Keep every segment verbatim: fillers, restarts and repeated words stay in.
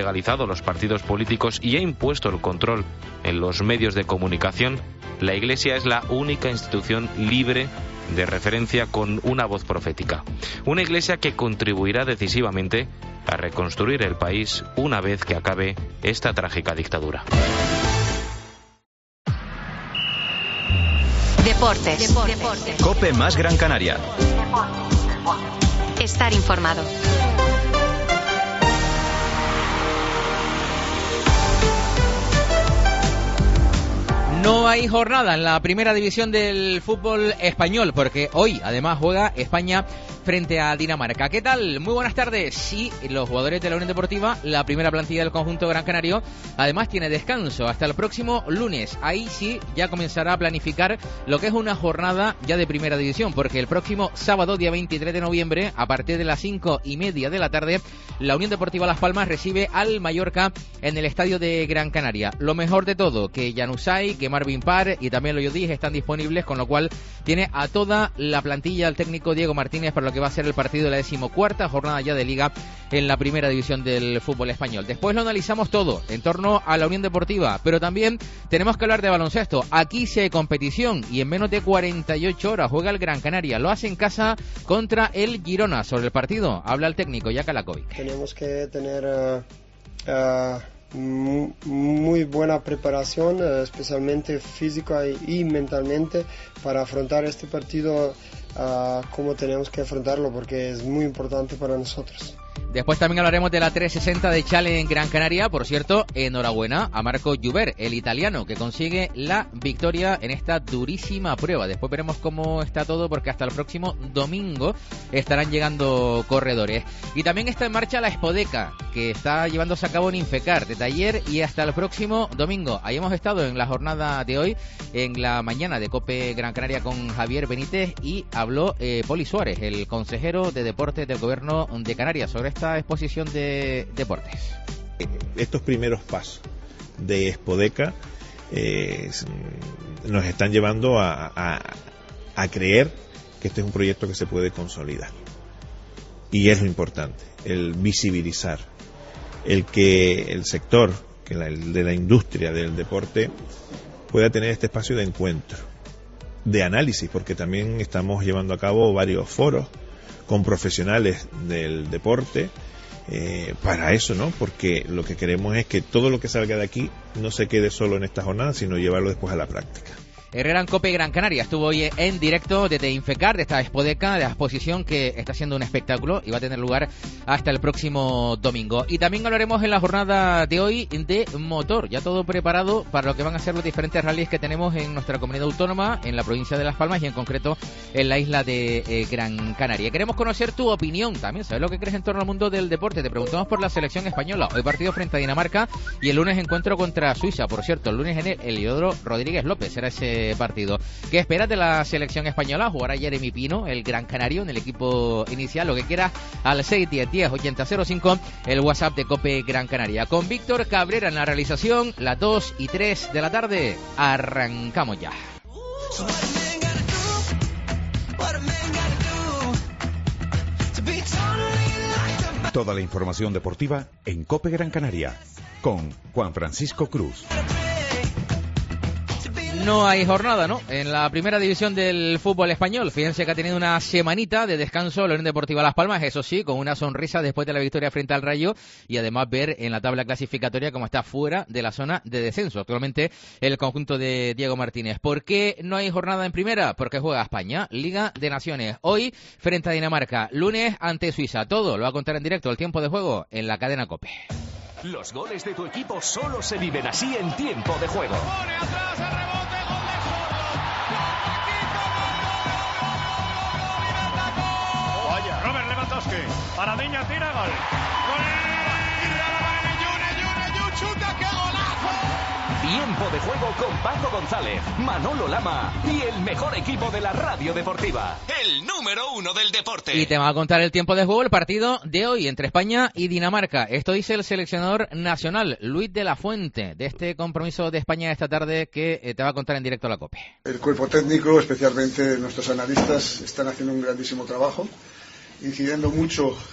legalizado los partidos políticos y ha impuesto el control en los medios de comunicación, la Iglesia es la única institución libre de referencia con una voz profética. Una Iglesia que contribuirá decisivamente a reconstruir el país una vez que acabe esta trágica dictadura. Deportes. Deportes. COPE más Gran Canaria. Estar informado. No hay jornada en la primera división del fútbol español, porque hoy además juega España frente a Dinamarca. ¿Qué tal? Muy buenas tardes. Sí, los jugadores de la Unión Deportiva, la primera plantilla del conjunto gran canario, además tiene descanso hasta el próximo lunes. Ahí sí ya comenzará a planificar lo que es una jornada ya de primera división, porque el próximo sábado, día veintitrés de noviembre, a partir de las cinco y media de la tarde, la Unión Deportiva Las Palmas recibe al Mallorca en el estadio de Gran Canaria. Lo mejor de todo, que Januzaj, que Marvin Parr y también Loyodis están disponibles, con lo cual tiene a toda la plantilla el técnico Diego Martínez para lo que va a ser el partido de la decimocuarta jornada ya de Liga en la primera división del fútbol español. Después lo analizamos todo en torno a la Unión Deportiva, pero también tenemos que hablar de baloncesto. Aquí sí hay competición y en menos de cuarenta y ocho horas juega el Gran Canaria. Lo hace en casa contra el Girona. Sobre el partido habla el técnico Jaka Lakovic. Tenemos que tener uh, uh, muy buena preparación, uh, especialmente física y, y mentalmente, para afrontar este partido uh, como tenemos que afrontarlo, porque es muy importante para nosotros. Después también hablaremos de la trescientos sesenta de Challenge en Gran Canaria. Por cierto, enhorabuena a Marco Juber, el italiano, que consigue la victoria en esta durísima prueba. Después veremos cómo está todo, porque hasta el próximo domingo estarán llegando corredores. Y también está en marcha la Spodeca, que está llevándose a cabo en Infecar desde ayer y hasta el próximo domingo. Ahí hemos estado en la jornada de hoy, en la mañana de COPE Gran Canaria, con Javier Benítez, y habló eh, Poli Suárez, el consejero de Deportes del Gobierno de Canarias, sobre esta exposición de deportes. Estos primeros pasos de Spodeca eh, nos están llevando a, a, a creer que este es un proyecto que se puede consolidar, y es lo importante, el visibilizar, el que el sector, que la, el de la industria del deporte, pueda tener este espacio de encuentro, de análisis, porque también estamos llevando a cabo varios foros con profesionales del deporte, eh, para eso, ¿no? Porque lo que queremos es que todo lo que salga de aquí no se quede solo en esta jornada, sino llevarlo después a la práctica. Herrera en COPE Gran Canaria estuvo hoy en directo desde Infecar, de esta Spodeca, de la exposición que está siendo un espectáculo y va a tener lugar hasta el próximo domingo. Y también hablaremos en la jornada de hoy de motor, ya todo preparado para lo que van a ser los diferentes rallies que tenemos en nuestra comunidad autónoma, en la provincia de Las Palmas y en concreto en la isla de eh, Gran Canaria. Queremos conocer tu opinión también, ¿sabes lo que crees en torno al mundo del deporte? Te preguntamos por la selección española. Hoy partido frente a Dinamarca y el lunes encuentro contra Suiza. Por cierto, el lunes en el Heliodoro Rodríguez López será ese partido. ¿Qué esperas de la selección española? Jugará Jeremy Pino, el gran canario, en el equipo inicial. Lo que quieras al seis diez diez ochenta cero cinco, el WhatsApp de COPE Gran Canaria. Con Víctor Cabrera en la realización, las dos y tres de la tarde. Arrancamos ya. Toda la información deportiva en COPE Gran Canaria, con Juan Francisco Cruz. No hay jornada, ¿no? En la primera división del fútbol español. Fíjense que ha tenido una semanita de descanso la Unión Deportiva Las Palmas, eso sí, con una sonrisa después de la victoria frente al Rayo, y además ver en la tabla clasificatoria cómo está fuera de la zona de descenso actualmente el conjunto de Diego Martínez. ¿Por qué no hay jornada en primera? Porque juega España, Liga de Naciones. Hoy frente a Dinamarca, lunes ante Suiza. Todo lo va a contar en directo el tiempo de juego en la cadena COPE. Los goles de tu equipo solo se viven así en tiempo de juego. Pone atrás el rebote, gol de Jorge. Vaya, Robert Lewandowski. Paradiña tira, gol. Gol. Chuta, qué golazo. Tiempo de juego con Paco González, Manolo Lama y el mejor equipo de la radio deportiva, el número uno del deporte. Y te va a contar el tiempo de juego el partido de hoy entre España y Dinamarca. Esto dice el seleccionador nacional, Luis de la Fuente, de este compromiso de España esta tarde, que te va a contar en directo la COPE. El cuerpo técnico, especialmente nuestros analistas, están haciendo un grandísimo trabajo, incidiendo mucho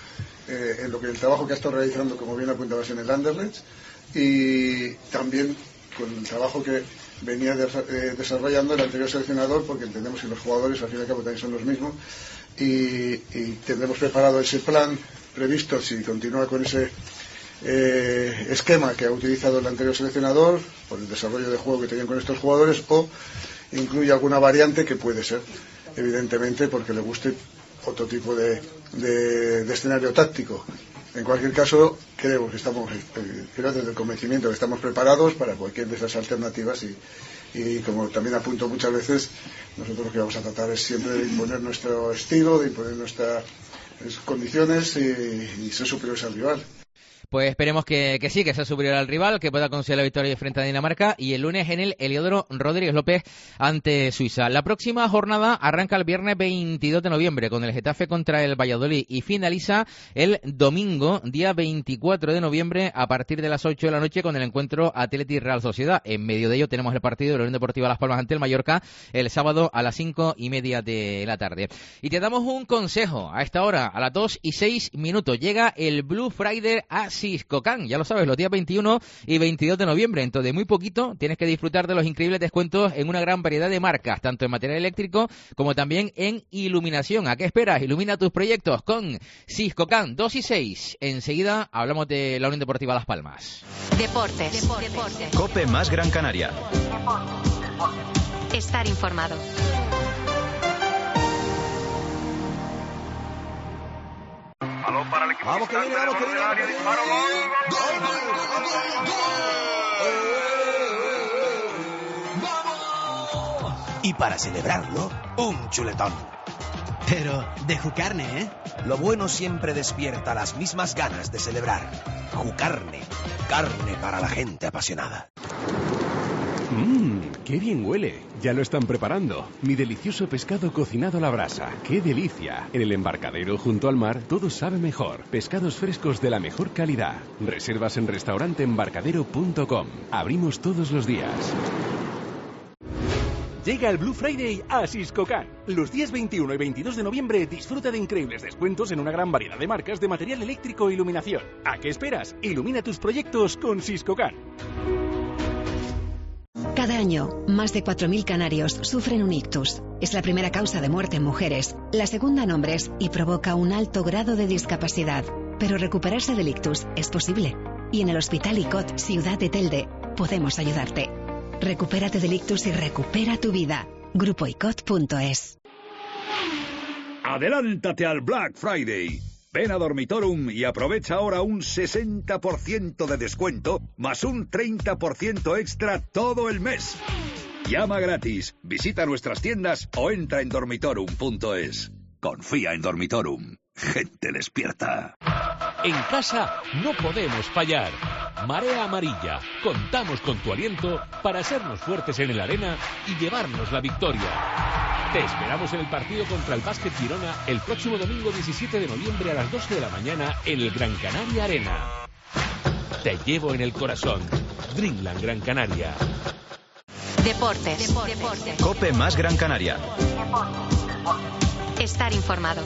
eh, en lo que el trabajo que ha estado realizando, como bien apuntabas, en el Anderlecht, y también con el trabajo que venía de, eh, desarrollando el anterior seleccionador, porque entendemos que los jugadores al fin y al cabo también son los mismos, y, y tendremos preparado ese plan previsto si continúa con ese eh, esquema que ha utilizado el anterior seleccionador, por el desarrollo de juego que tenían con estos jugadores, o incluye alguna variante que puede ser, evidentemente, porque le guste otro tipo de, de, de escenario táctico. En cualquier caso, creo que estamos, eh, creo desde el convencimiento que estamos preparados para cualquier de esas alternativas y, y como también apunto muchas veces, nosotros lo que vamos a tratar es siempre de imponer nuestro estilo, de imponer nuestras condiciones y, y ser superiores al rival. Pues esperemos que, que sí, que sea superior al rival, que pueda conseguir la victoria frente a Dinamarca y el lunes en el Heliódromo Rodríguez López ante Suiza. La próxima jornada arranca el viernes veintidós de noviembre con el Getafe contra el Valladolid y finaliza el domingo, día veinticuatro de noviembre, a partir de las ocho de la noche con el encuentro Athletic Real Sociedad. En medio de ello tenemos el partido de la Unión Deportiva Las Palmas ante el Mallorca el sábado a las cinco y media de la tarde. Y te damos un consejo a esta hora, a las dos y seis minutos. Llega el Blue Friday a Siscocan, ya lo sabes, los días veintiuno y veintidós de noviembre. Dentro de muy poquito tienes que disfrutar de los increíbles descuentos en una gran variedad de marcas, tanto en material eléctrico como también en iluminación. ¿A qué esperas? Ilumina tus proyectos con Siscocan. Dos y seis. Enseguida hablamos de la Unión Deportiva Las Palmas. Deportes. Deportes. Cope más Gran Canaria. Estar informado. Balón para el equipo. Vamos que viene, vamos que viene. Área, disparo, gol. ¡Vamos! Y para celebrarlo, un chuletón. Pero de Jucarne, ¿eh? Lo bueno siempre despierta las mismas ganas de celebrar. Jucarne, carne para la gente apasionada. Mmm, qué bien huele. Ya lo están preparando. Mi delicioso pescado cocinado a la brasa. ¡Qué delicia! En el embarcadero junto al mar todo sabe mejor. Pescados frescos de la mejor calidad. Reservas en restaurante embarcadero punto com. Abrimos todos los días. Llega el Blue Friday a Siscocan. Los días veintiuno y veintidós de noviembre disfruta de increíbles descuentos en una gran variedad de marcas de material eléctrico e iluminación. ¿A qué esperas? Ilumina tus proyectos con Siscocan. Cada año, más de cuatro mil canarios sufren un ictus. Es la primera causa de muerte en mujeres, la segunda en hombres y provoca un alto grado de discapacidad. Pero recuperarse del ictus es posible. Y en el Hospital I C O T Ciudad de Telde podemos ayudarte. Recupérate del ictus y recupera tu vida. grupo i c o t punto es. Adelántate al Black Friday. Ven a Dormitorum y aprovecha ahora un sesenta por ciento de descuento más un treinta por ciento extra todo el mes. Llama gratis, visita nuestras tiendas o entra en dormitorum punto es. Confía en Dormitorum. Gente despierta. En casa no podemos fallar. Marea Amarilla. Contamos con tu aliento para hacernos fuertes en el arena y llevarnos la victoria. Te esperamos en el partido contra el Básquet Girona el próximo domingo diecisiete de noviembre a las doce de la mañana en el Gran Canaria Arena. Te llevo en el corazón. Dreamland Gran Canaria. Deportes. Deportes. Cope más Gran Canaria. Estar informado.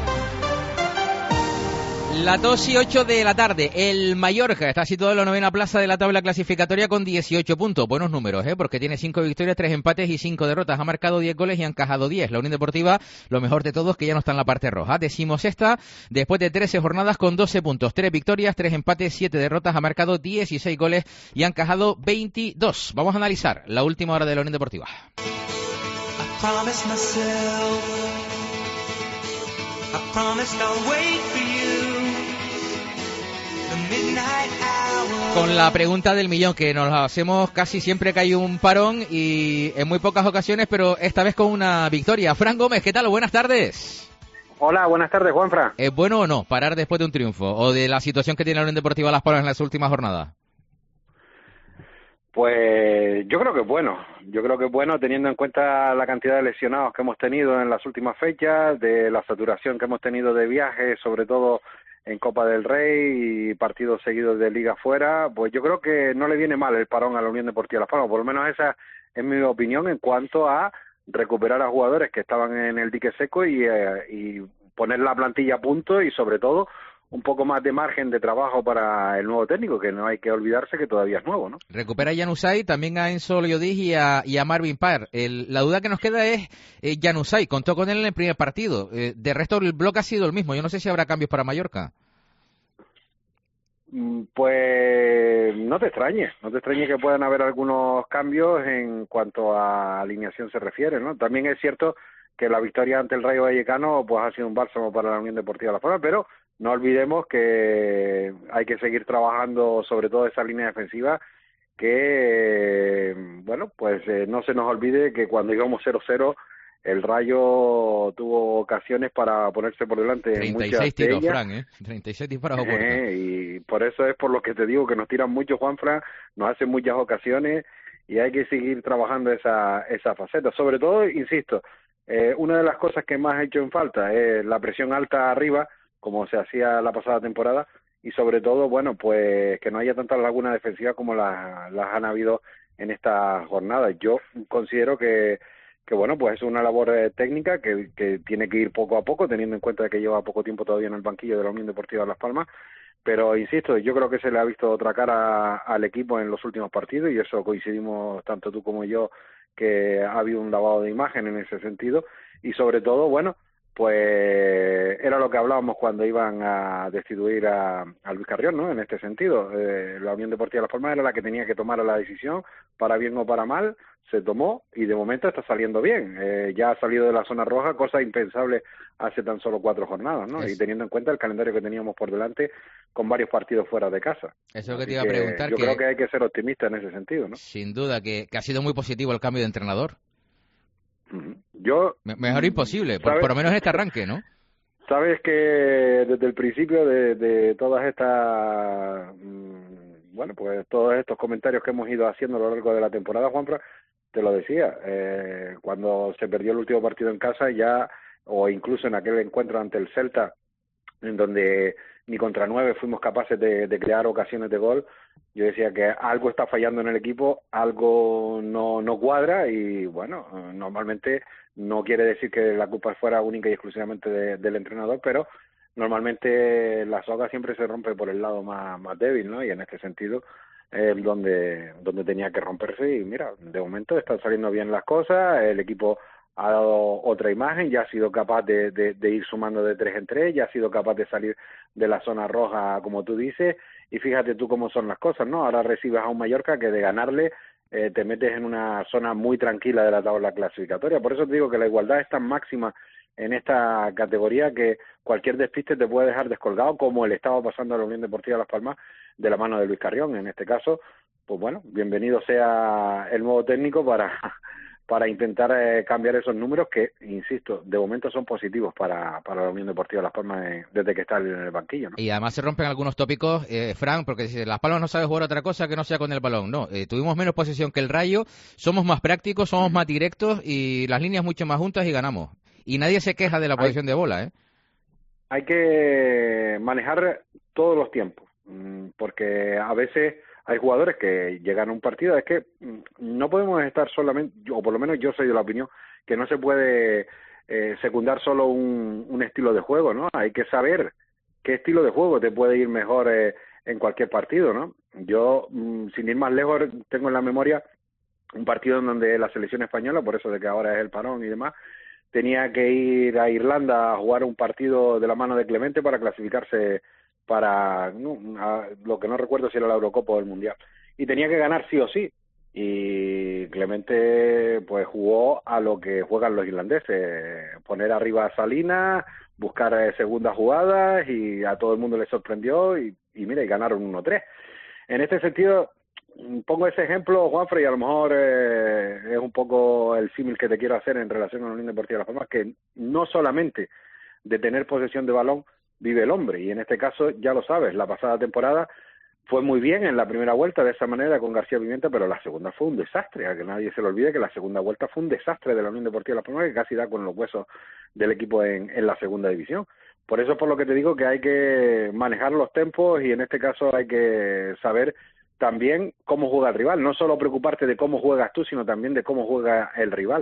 Las dos y ocho de la tarde, el Mallorca está situado en la novena plaza de la tabla clasificatoria con dieciocho puntos. Buenos números, ¿eh? Porque tiene cinco victorias, tres empates y cinco derrotas. Ha marcado diez goles y ha encajado diez. La Unión Deportiva, lo mejor de todo es que ya no está en la parte roja. Decimosexta, después de trece jornadas con doce puntos, tres victorias, tres empates, siete derrotas. Ha marcado dieciséis goles y ha encajado veintidós. Vamos a analizar la última hora de la Unión Deportiva. I promised myself, I promised I'll wait for you. Con la pregunta del millón, que nos la hacemos casi siempre que hay un parón y en muy pocas ocasiones, pero esta vez con una victoria. Fran Gómez, ¿qué tal? Buenas tardes. Hola, buenas tardes, Juanfran. ¿Es bueno o no parar después de un triunfo o de la situación que tiene la Unión Deportiva Las Palmas en las últimas jornadas? Pues yo creo que es bueno, yo creo que es bueno teniendo en cuenta la cantidad de lesionados que hemos tenido en las últimas fechas, de la saturación que hemos tenido de viajes, sobre todo en Copa del Rey y partidos seguidos de liga fuera. Pues yo creo que no le viene mal el parón a la Unión Deportiva Las Palmas, por lo menos esa es mi opinión en cuanto a recuperar a jugadores que estaban en el dique seco y, eh, y poner la plantilla a punto y sobre todo un poco más de margen de trabajo para el nuevo técnico, que no hay que olvidarse que todavía es nuevo, ¿no? Recupera a Januzaj, también a Enzo Llodis y a, y a Marvin Parr. El, la duda que nos queda es eh, Januzaj, contó con él en el primer partido. Eh, de resto, el bloque ha sido el mismo. Yo no sé si habrá cambios para Mallorca. Pues no te extrañes, no te extrañes que puedan haber algunos cambios en cuanto a alineación se refiere, ¿no? También es cierto que la victoria ante el Rayo Vallecano pues ha sido un bálsamo para la Unión Deportiva Las Palmas, pero no olvidemos que hay que seguir trabajando sobre todo esa línea defensiva, que, bueno, pues eh, no se nos olvide que cuando íbamos cero cero, el Rayo tuvo ocasiones para ponerse por delante en muchas treinta y seis tiros, de ellas. Fran, ¿eh? treinta y seis disparos a puerta. Eh, y por eso es por lo que te digo que nos tiran mucho, Juanfran, nos hacen muchas ocasiones y hay que seguir trabajando esa, esa faceta. Sobre todo, insisto, eh, una de las cosas que más ha hecho en falta es la presión alta arriba, como se hacía la pasada temporada, y sobre todo, bueno, pues que no haya tantas lagunas defensivas como las, las han habido en esta jornada. Yo considero que, que bueno, pues es una labor eh, técnica que, que tiene que ir poco a poco, teniendo en cuenta que lleva poco tiempo todavía en el banquillo de la Unión Deportiva Las Palmas, pero insisto, yo creo que se le ha visto otra cara al equipo en los últimos partidos, y eso coincidimos tanto tú como yo, que ha habido un lavado de imagen en ese sentido, y sobre todo, bueno, pues era lo que hablábamos cuando iban a destituir a, a Luis Carrión, ¿no? En este sentido, eh, la Unión Deportiva Las Palmas era la que tenía que tomar la decisión, para bien o para mal, se tomó y de momento está saliendo bien. Eh, ya ha salido de la zona roja, cosa impensable hace tan solo cuatro jornadas, ¿no? Es. Y teniendo en cuenta el calendario que teníamos por delante, con varios partidos fuera de casa. Eso es lo que te iba a preguntar. Yo que, creo que hay que ser optimista en ese sentido, ¿no? Sin duda, que, que ha sido muy positivo el cambio de entrenador. Yo Me, mejor imposible, por, por lo menos en este arranque, ¿no? Sabes que desde el principio de, de todas estas, bueno, pues todos estos comentarios que hemos ido haciendo a lo largo de la temporada, Juanfran, te lo decía, eh, cuando se perdió el último partido en casa ya, o incluso en aquel encuentro ante el Celta, en donde ni contra nueve fuimos capaces de, de crear ocasiones de gol, yo decía que algo está fallando en el equipo, algo no, no cuadra, y bueno, normalmente no quiere decir que la culpa fuera única y exclusivamente de, del entrenador, pero normalmente la soga siempre se rompe por el lado más, más débil, ¿no? Y en este sentido es eh, donde, donde tenía que romperse, y mira, de momento están saliendo bien las cosas, el equipo ha dado otra imagen, ya ha sido capaz de, de, de ir sumando de tres en tres, ya ha sido capaz de salir de la zona roja, como tú dices, y fíjate tú cómo son las cosas, ¿no? Ahora recibes a un Mallorca que de ganarle eh, te metes en una zona muy tranquila de la tabla clasificatoria. Por eso te digo que la igualdad es tan máxima en esta categoría que cualquier despiste te puede dejar descolgado, como le estaba pasando a la Unión Deportiva Las Palmas de la mano de Luis Carrión. En este caso, pues bueno, bienvenido sea el nuevo técnico para... para intentar eh, cambiar esos números que, insisto, de momento son positivos para, para la Unión Deportiva Las Palmas eh, desde que está en el banquillo, ¿no? Y además se rompen algunos tópicos, eh, Fran, porque si Las Palmas no sabe jugar otra cosa que no sea con el balón. No, eh, tuvimos menos posesión que el Rayo, somos más prácticos, somos más directos y las líneas mucho más juntas y ganamos. Y nadie se queja de la posesión de bola, ¿eh? Hay que manejar todos los tiempos, porque a veces hay jugadores que llegan a un partido, es que no podemos estar solamente, o por lo menos yo soy de la opinión, que no se puede eh, secundar solo un, un estilo de juego, ¿no? Hay que saber qué estilo de juego te puede ir mejor eh, en cualquier partido, ¿no? Yo, mmm, sin ir más lejos, tengo en la memoria un partido en donde la selección española, por eso de que ahora es el parón y demás, tenía que ir a Irlanda a jugar un partido de la mano de Clemente para clasificarse para no, a, lo que no recuerdo si era la Eurocopa o el Mundial, y tenía que ganar sí o sí, y Clemente pues jugó a lo que juegan los irlandeses, poner arriba a Salinas, buscar eh, segundas jugadas, y a todo el mundo le sorprendió, y, y mira, y ganaron uno tres. En este sentido, pongo ese ejemplo, Juanfrey, y a lo mejor eh, es un poco el símil que te quiero hacer en relación a la Unión Deportiva Las Palmas, que no solamente de tener posesión de balón vive el hombre, y en este caso ya lo sabes, la pasada temporada fue muy bien en la primera vuelta de esa manera con García Pimienta, pero la segunda fue un desastre, a que nadie se le olvide que la segunda vuelta fue un desastre de la Unión Deportiva Las Palmas, que casi da con los huesos del equipo en, en la segunda división. Por eso es por lo que te digo que hay que manejar los tempos, y en este caso hay que saber también cómo juega el rival, no solo preocuparte de cómo juegas tú, sino también de cómo juega el rival,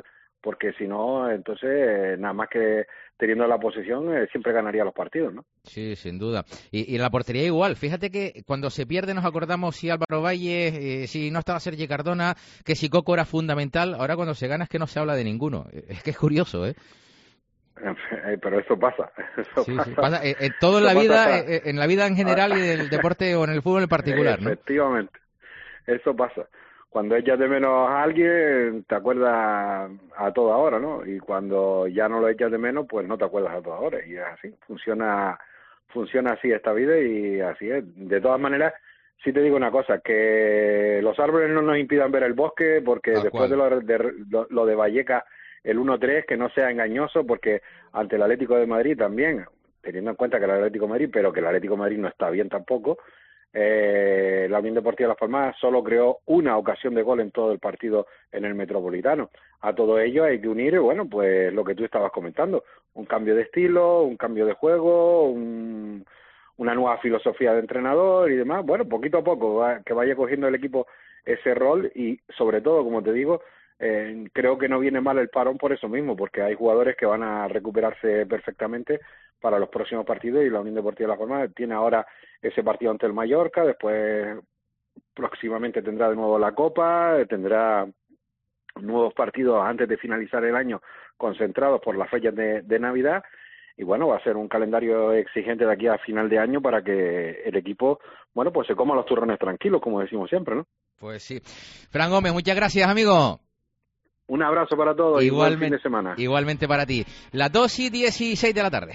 porque si no, entonces, eh, nada más que teniendo la posesión, eh, siempre ganaría los partidos, ¿no? Sí, sin duda. Y, y en la portería igual. Fíjate que cuando se pierde nos acordamos si Álvaro Valle, eh, si no estaba Sergi Cardona, que si Coco era fundamental. Ahora cuando se gana es que no se habla de ninguno. Es que es curioso, ¿eh? Pero eso pasa. Eso sí, pasa. Sí, pasa eh, eh, todo en la vida, eh, en la vida en general y del deporte o en el fútbol en particular, ¿no? Efectivamente. Eso pasa. Cuando echas de menos a alguien, te acuerdas a toda hora, ¿no? Y cuando ya no lo echas de menos, pues no te acuerdas a toda hora. Y es así. Funciona, funciona así esta vida y así es. De todas maneras, sí te digo una cosa, que los árboles no nos impidan ver el bosque, porque Tal después cual. de, lo de lo, lo de Vallecas, el uno tres, que no sea engañoso, porque ante el Atlético de Madrid también, teniendo en cuenta que el Atlético de Madrid, pero que el Atlético de Madrid no está bien tampoco, eh, la Unión Deportiva Las Palmas solo creó una ocasión de gol en todo el partido en el Metropolitano. A todo ello hay que unir, bueno, pues lo que tú estabas comentando, un cambio de estilo, un cambio de juego, un, una nueva filosofía de entrenador y demás. Bueno, poquito a poco, va, que vaya cogiendo el equipo ese rol y, sobre todo, como te digo, Eh, creo que no viene mal el parón por eso mismo, porque hay jugadores que van a recuperarse perfectamente para los próximos partidos y la Unión Deportiva de Las Palmas tiene ahora ese partido ante el Mallorca, después próximamente tendrá de nuevo la Copa, tendrá nuevos partidos antes de finalizar el año concentrados por las fechas de, de Navidad y bueno, va a ser un calendario exigente de aquí a final de año para que el equipo, bueno, pues se coma los turrones tranquilos, como decimos siempre, ¿no? Pues sí. Fran Gómez, muchas gracias, amigo. Un abrazo para todos y buen fin de semana. Igualmente para ti. Las dos y dieciséis de la tarde.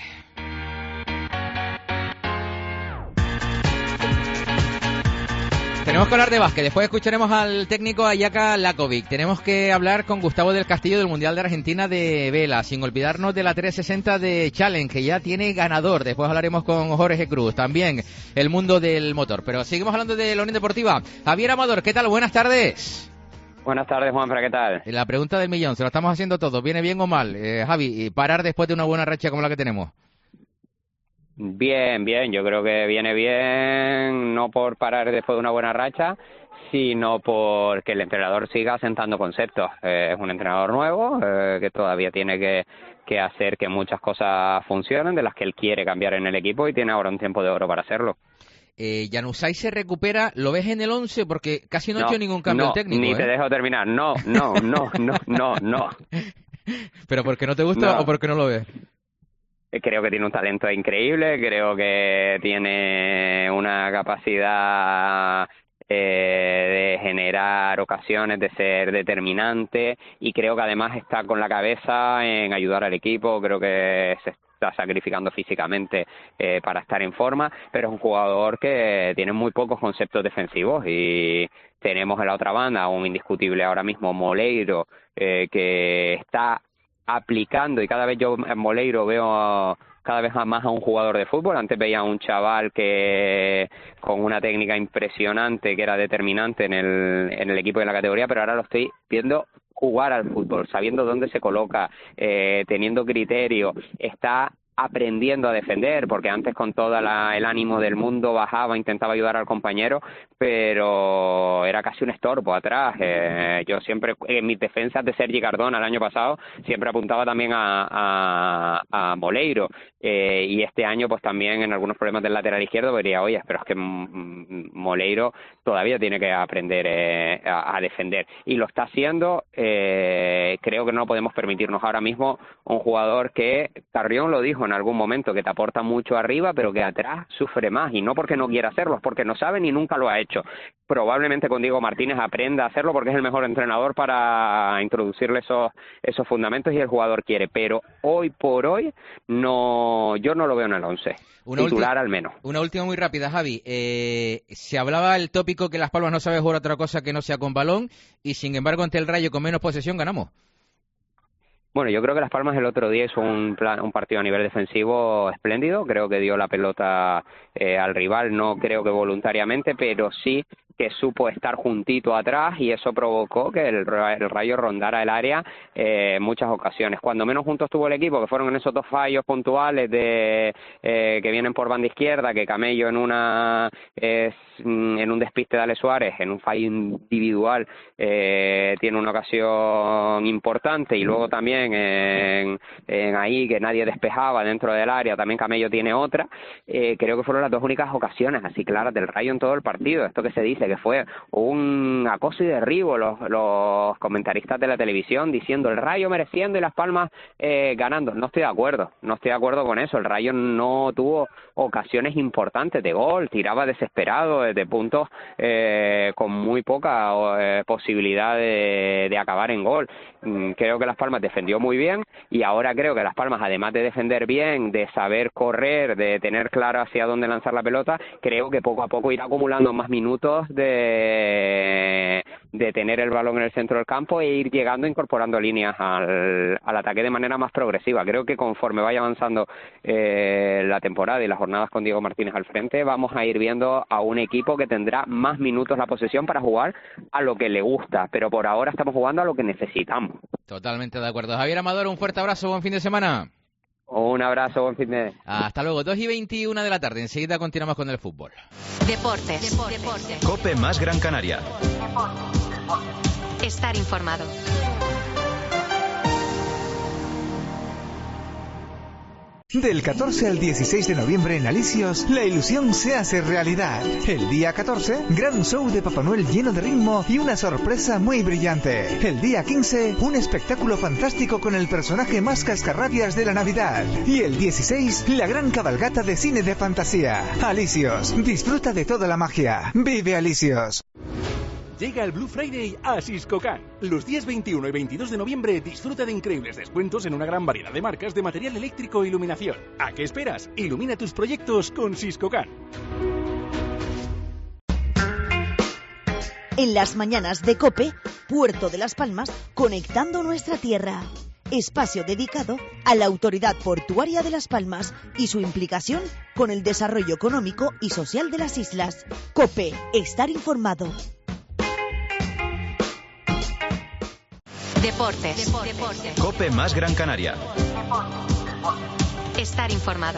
Tenemos que hablar de básquet. Después escucharemos al técnico Ayaka Lakovic. Tenemos que hablar con Gustavo del Castillo del Mundial de Argentina de Vela. Sin olvidarnos de la trescientos sesenta de Challenge, que ya tiene ganador. Después hablaremos con Jorge Cruz. También el mundo del motor. Pero seguimos hablando de la Unión Deportiva. Javier Amador, ¿qué tal? Buenas tardes. Buenas tardes, Juanfra, ¿qué tal? La pregunta del millón, se lo estamos haciendo todos, ¿viene bien o mal? Eh, Javi, parar después de una buena racha como la que tenemos. Bien, bien, yo creo que viene bien, no por parar después de una buena racha, sino porque el entrenador siga asentando conceptos. Eh, es un entrenador nuevo, eh, que todavía tiene que, que hacer que muchas cosas funcionen, de las que él quiere cambiar en el equipo y tiene ahora un tiempo de oro para hacerlo. Eh, Januzaj se recupera, ¿lo ves en el once? Porque casi no, no ha hecho ningún cambio no, técnico. Ni ¿eh? te dejo terminar, no, no, no, no, no, no. ¿Pero porque no te gusta no. o porque no lo ves? Creo que tiene un talento increíble, creo que tiene una capacidad eh, de generar ocasiones, de ser determinante y creo que además está con la cabeza en ayudar al equipo, creo que se está sacrificando físicamente eh, para estar en forma, pero es un jugador que tiene muy pocos conceptos defensivos y tenemos en la otra banda un indiscutible ahora mismo Moleiro eh, que está aplicando y cada vez yo en Moleiro veo cada vez más a un jugador de fútbol. Antes veía a un chaval que con una técnica impresionante que era determinante en el, en el equipo y en la categoría, pero ahora lo estoy viendo jugar al fútbol, sabiendo dónde se coloca, eh, teniendo criterio, está aprendiendo a defender, porque antes con todo el ánimo del mundo bajaba, intentaba ayudar al compañero, pero era casi un estorbo atrás. Eh, yo siempre, en mis defensas de Sergi Cardona el año pasado, siempre apuntaba también a, a, a Moleiro, eh, y este año pues también en algunos problemas del lateral izquierdo diría, oye, pero es que Moleiro todavía tiene que aprender eh, a, a defender, y lo está haciendo. Eh, creo que no podemos permitirnos ahora mismo un jugador que, Carrión lo dijo en algún momento, que te aporta mucho arriba, pero que atrás sufre más, y no porque no quiera hacerlo, es porque no sabe ni nunca lo ha hecho. Probablemente con Diego Martínez aprenda a hacerlo porque es el mejor entrenador para introducirle esos esos fundamentos y el jugador quiere, pero hoy por hoy no, yo no lo veo en el once. Una titular al menos. Una última muy rápida, Javi. Eh, se hablaba el tópico que Las Palmas no sabe jugar otra cosa que no sea con balón, y sin embargo ante el Rayo con menos posesión ganamos. Bueno, yo creo que Las Palmas el otro día hizo un, plan, un partido a nivel defensivo espléndido. Creo que dio la pelota eh, al rival, no creo que voluntariamente, pero sí que supo estar juntito atrás y eso provocó que el, el Rayo rondara el área eh, en muchas ocasiones. Cuando menos juntos tuvo el equipo, que fueron en esos dos fallos puntuales de eh, que vienen por banda izquierda, que Camello en una es, en un despiste de Ale Suárez, en un fallo individual eh, tiene una ocasión importante, y luego también en, en ahí que nadie despejaba dentro del área, también Camello tiene otra. Eh, creo que fueron las dos únicas ocasiones así claras del Rayo en todo el partido. Esto que se dice que fue un acoso y derribo, los, los comentaristas de la televisión diciendo el Rayo mereciendo y Las Palmas eh, ganando. No estoy de acuerdo, no estoy de acuerdo con eso. El Rayo no tuvo ocasiones importantes de gol, tiraba desesperado desde puntos eh, con muy poca eh, posibilidad de, de acabar en gol. Creo que Las Palmas defendió muy bien, y ahora creo que Las Palmas, además de defender bien, de saber correr, de tener claro hacia dónde lanzar la pelota, creo que poco a poco irá acumulando más minutos de, de tener el balón en el centro del campo e ir llegando, incorporando líneas al, al ataque de manera más progresiva. Creo que conforme vaya avanzando eh, la temporada y las jornadas con Diego Martínez al frente, vamos a ir viendo a un equipo que tendrá más minutos la posesión para jugar a lo que le gusta, pero por ahora estamos jugando a lo que necesitamos. Totalmente de acuerdo. Javier Amador, un fuerte abrazo, buen fin de semana. Un abrazo, buen fin de semana. Hasta luego, dos y veintiuna de la tarde. Enseguida continuamos con el fútbol. Deportes. Deportes. Cope más Gran Canaria. Estar informado. Del catorce al dieciséis de noviembre en Alisios, la ilusión se hace realidad. El día catorce, gran show de Papá Noel lleno de ritmo y una sorpresa muy brillante. El día quince, un espectáculo fantástico con el personaje más cascarrabias de la Navidad. Y el dieciséis, la gran cabalgata de cine de fantasía. Alisios, disfruta de toda la magia. Vive Alisios. Llega el Blue Friday a Siscocan. Los días veintiuno y veintidós de noviembre disfruta de increíbles descuentos en una gran variedad de marcas de material eléctrico e iluminación. ¿A qué esperas? Ilumina tus proyectos con Siscocan. En las mañanas de COPE, Puerto de Las Palmas, conectando nuestra tierra. Espacio dedicado a la Autoridad Portuaria de Las Palmas y su implicación con el desarrollo económico y social de las islas. COPE, estar informado. Deportes. Deportes. Cope más Gran Canaria. Estar informado.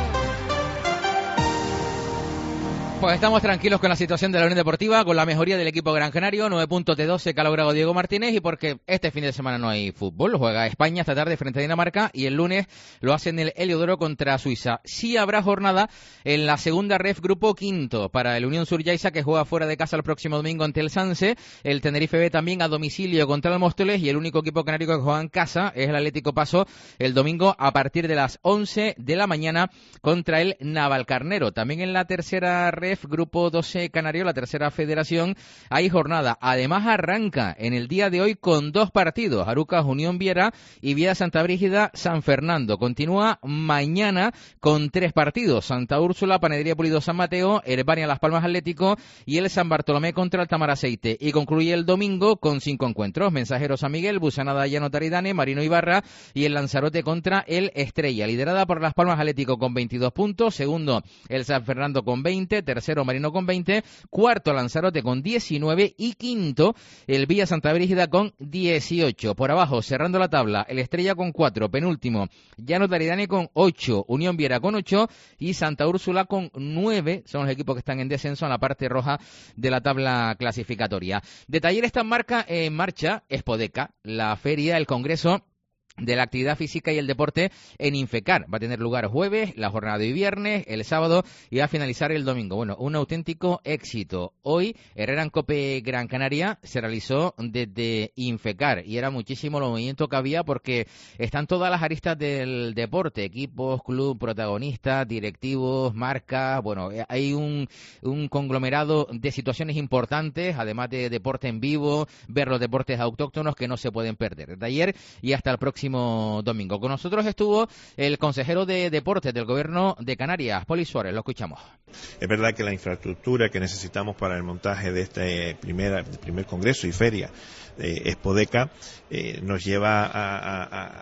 Pues estamos tranquilos con la situación de la Unión Deportiva, con la mejoría del equipo Gran Canario, nueve puntos de doce que ha logrado Diego Martínez, y porque este fin de semana no hay fútbol, juega España esta tarde frente a Dinamarca y el lunes lo hace en el Heliodoro contra Suiza. Sí habrá jornada en la segunda ref grupo quinto para el Unión Sur-Yaiza, que juega fuera de casa el próximo domingo ante el Sanse, el Tenerife B también a domicilio contra el Móstoles, y el único equipo canario que juega en casa es el Atlético Paso el domingo a partir de las once de la mañana contra el Navalcarnero. También en la tercera ref grupo doce canario, la tercera federación, hay jornada. Además arranca en el día de hoy con dos partidos, Arucas Unión Viera y Vieda Santa Brígida San Fernando. Continúa mañana con tres partidos, Santa Úrsula, Panadería Pulido San Mateo, Herbania Las Palmas Atlético y el San Bartolomé contra el Tamaraceite. Y concluye el domingo con cinco encuentros, Mensajeros San Miguel, Busanada Llano Taridane, Marino Ibarra y el Lanzarote contra el Estrella, liderada por Las Palmas Atlético con veintidós puntos, segundo el San Fernando con veinte, tercero Marino con veinte, cuarto Lanzarote con diecinueve y quinto el Villa Santa Brígida con dieciocho. Por abajo, cerrando la tabla, el Estrella con cuatro, penúltimo Llano Taridane con ocho, Unión Viera con ocho y Santa Úrsula con nueve. Son los equipos que están en descenso en la parte roja de la tabla clasificatoria. De Taller está en, marca, en marcha Expodeca, la feria, el congreso de la actividad física y el deporte en Infecar. Va a tener lugar jueves, la jornada de hoy viernes, el sábado y va a finalizar el domingo. Bueno, un auténtico éxito. Hoy, Herrera en Cope Gran Canaria se realizó desde Infecar y era muchísimo el movimiento que había porque están todas las aristas del deporte, equipos, club, protagonistas, directivos, marcas. Bueno, hay un, un conglomerado de situaciones importantes, además de deporte en vivo, ver los deportes autóctonos que no se pueden perder. Desde ayer y hasta el próximo domingo. Con nosotros estuvo el consejero de Deportes del Gobierno de Canarias, Poli Suárez. Lo escuchamos. Es verdad que la infraestructura que necesitamos para el montaje de este primer, primer congreso y feria de Expodeca eh, nos lleva a, a,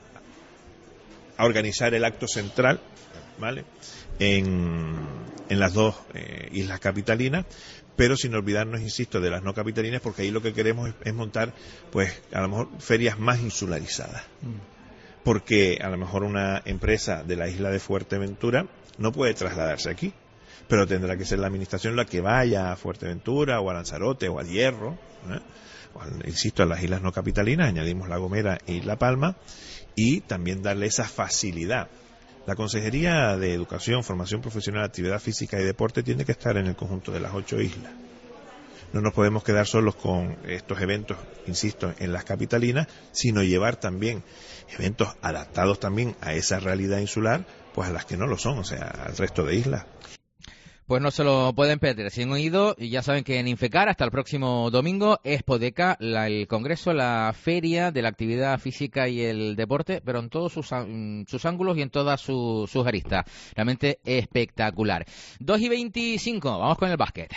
a organizar el acto central, ¿vale?, en, en las dos eh, islas capitalinas, pero sin olvidarnos, insisto, de las no capitalinas, porque ahí lo que queremos es, es montar, pues, a lo mejor ferias más insularizadas. Mm. Porque a lo mejor una empresa de la isla de Fuerteventura no puede trasladarse aquí, pero tendrá que ser la administración la que vaya a Fuerteventura o a Lanzarote o al Hierro, ¿eh? o al, insisto, a las islas no capitalinas, añadimos La Gomera y La Palma, y también darle esa facilidad. La Consejería de Educación, Formación Profesional, Actividad Física y Deporte tiene que estar en el conjunto de las ocho islas. No nos podemos quedar solos con estos eventos, insisto, en las capitalinas, sino llevar también eventos adaptados también a esa realidad insular, pues a las que no lo son, o sea, al resto de islas. Pues no se lo pueden perder. Si han oído, ya saben que en Infecar hasta el próximo domingo es Expodeca, la, el congreso, la feria de la actividad física y el deporte, pero en todos sus, sus ángulos y en todas sus, sus aristas. Realmente espectacular. dos y veinticinco, vamos con el básquet.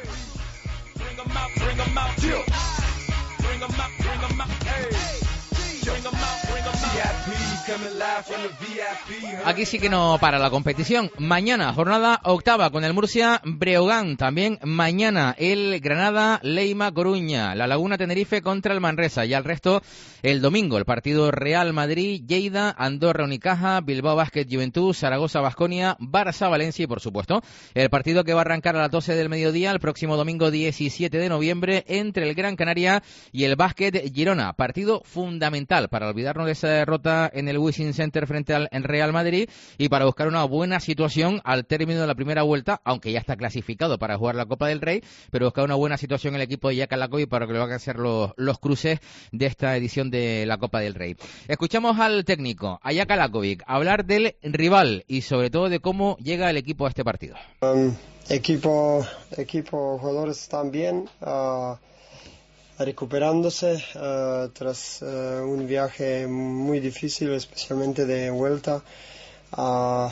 Aquí sí que no para la competición. Mañana, jornada octava con el Murcia Breogán. También mañana el Granada Leima Coruña. La Laguna Tenerife contra el Manresa. Y al resto el domingo el partido Real Madrid, Lleida, Andorra Unicaja, Bilbao Basket Juventud, Zaragoza Baskonia, Barça Valencia y por supuesto el partido que va a arrancar a las doce del mediodía el próximo domingo diecisiete de noviembre entre el Gran Canaria y el Basket Girona. Partido fundamental para olvidarnos de esa derrota en el Wishing Center frente al Real Madrid y para buscar una buena situación al término de la primera vuelta, aunque ya está clasificado para jugar la Copa del Rey, pero buscar una buena situación el equipo de Jaka Lakovic para que lo hagan ser los, los cruces de esta edición de la Copa del Rey. Escuchamos al técnico, a Jaka Lakovic, hablar del rival y sobre todo de cómo llega el equipo a este partido. Um, equipo, equipo, jugadores están bien, uh, recuperándose uh, tras uh, un viaje muy difícil, especialmente de vuelta. Uh,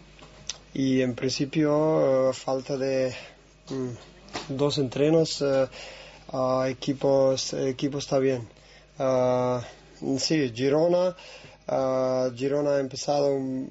y en principio uh, falta de um, dos entrenos, uh, uh, equipos, equipo está bien. Uh, sí, Girona, uh, Girona ha empezado un,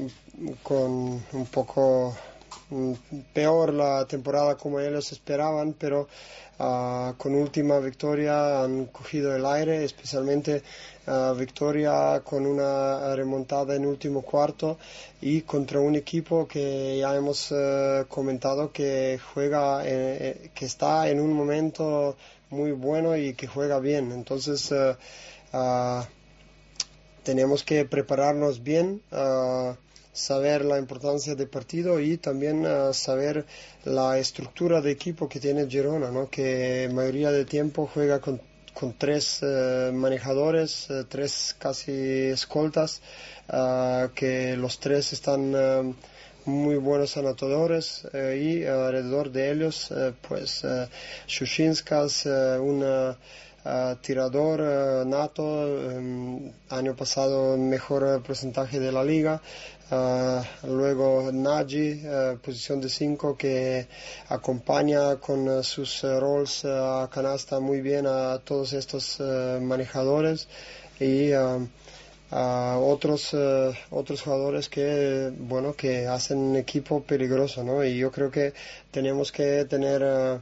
con un poco um, peor la temporada como ellos esperaban, pero uh, con última victoria han cogido el aire, especialmente uh, victoria con una remontada en último cuarto y contra un equipo que ya hemos uh, comentado que juega, eh, que está en un momento muy bueno y que juega bien. Entonces uh, uh, tenemos que prepararnos bien, uh, saber la importancia del partido y también uh, saber la estructura de equipo que tiene Girona, ¿no? Que mayoría del tiempo juega con, con tres uh, manejadores, uh, tres casi escoltas, uh, que los tres están uh, muy buenos anotadores uh, y uh, alrededor de ellos uh, pues uh, Shushinskas, uh, un uh, tirador uh, nato, um, año pasado mejor porcentaje de la liga, uh, luego Nagy, uh, posición de cinco, que acompaña con uh, sus uh, roles uh, a canasta muy bien a todos estos uh, manejadores y uh, Uh, otros uh, otros jugadores que bueno que hacen un equipo peligroso, ¿no? Y yo creo que tenemos que tener uh,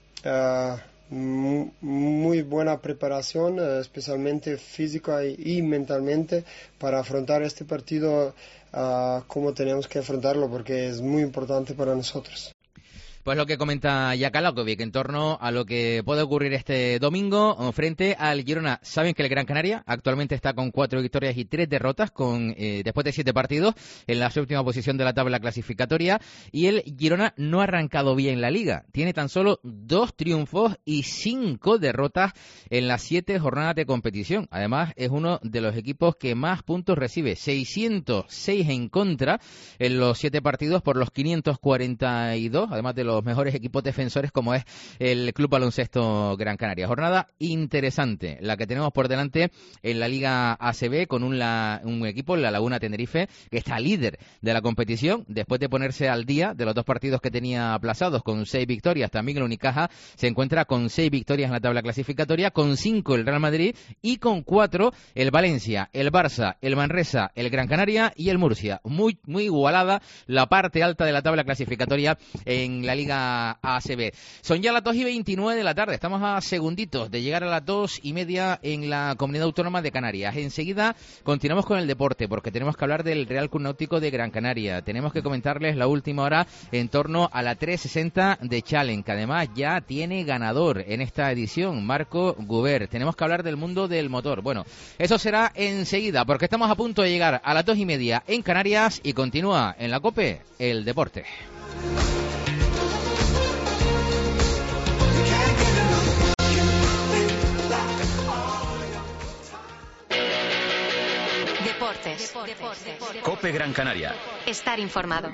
uh, muy buena preparación, uh, especialmente física y, y mentalmente, para afrontar este partido uh, como tenemos que afrontarlo, porque es muy importante para nosotros. Pues lo que comenta Jaka Lakovic en torno a lo que puede ocurrir este domingo frente al Girona. Saben que el Gran Canaria actualmente está con cuatro victorias y tres derrotas, con eh, después de siete partidos, en la séptima posición de la tabla clasificatoria, y el Girona no ha arrancado bien la liga. Tiene tan solo dos triunfos y cinco derrotas en las siete jornadas de competición. Además, es uno de los equipos que más puntos recibe, seiscientos seis en contra en los siete partidos por los quinientos cuarenta y dos, además de los los mejores equipos defensores como es el Club Baloncesto Gran Canaria. Jornada interesante la que tenemos por delante en la Liga A C B, con un, la, un equipo, la Laguna Tenerife, que está líder de la competición después de ponerse al día de los dos partidos que tenía aplazados, con seis victorias. También el Unicaja se encuentra con seis victorias en la tabla clasificatoria, con cinco el Real Madrid y con cuatro el Valencia, el Barça, el Manresa, el Gran Canaria y el Murcia. Muy, muy igualada la parte alta de la tabla clasificatoria en la Liga Liga A C B. Son ya las dos y veintinueve de la tarde, estamos a segunditos de llegar a las dos y media en la Comunidad Autónoma de Canarias. Enseguida continuamos con el deporte, porque tenemos que hablar del Real Club Náutico de Gran Canaria. Tenemos que comentarles la última hora en torno a la trescientos sesenta de Challenge, que además ya tiene ganador en esta edición, Marco Guber. Tenemos que hablar del mundo del motor. Bueno, eso será enseguida, porque estamos a punto de llegar a las dos y media en Canarias y continúa en la COPE el deporte. Deportes. Deportes. COPE Gran Canaria. Estar informado.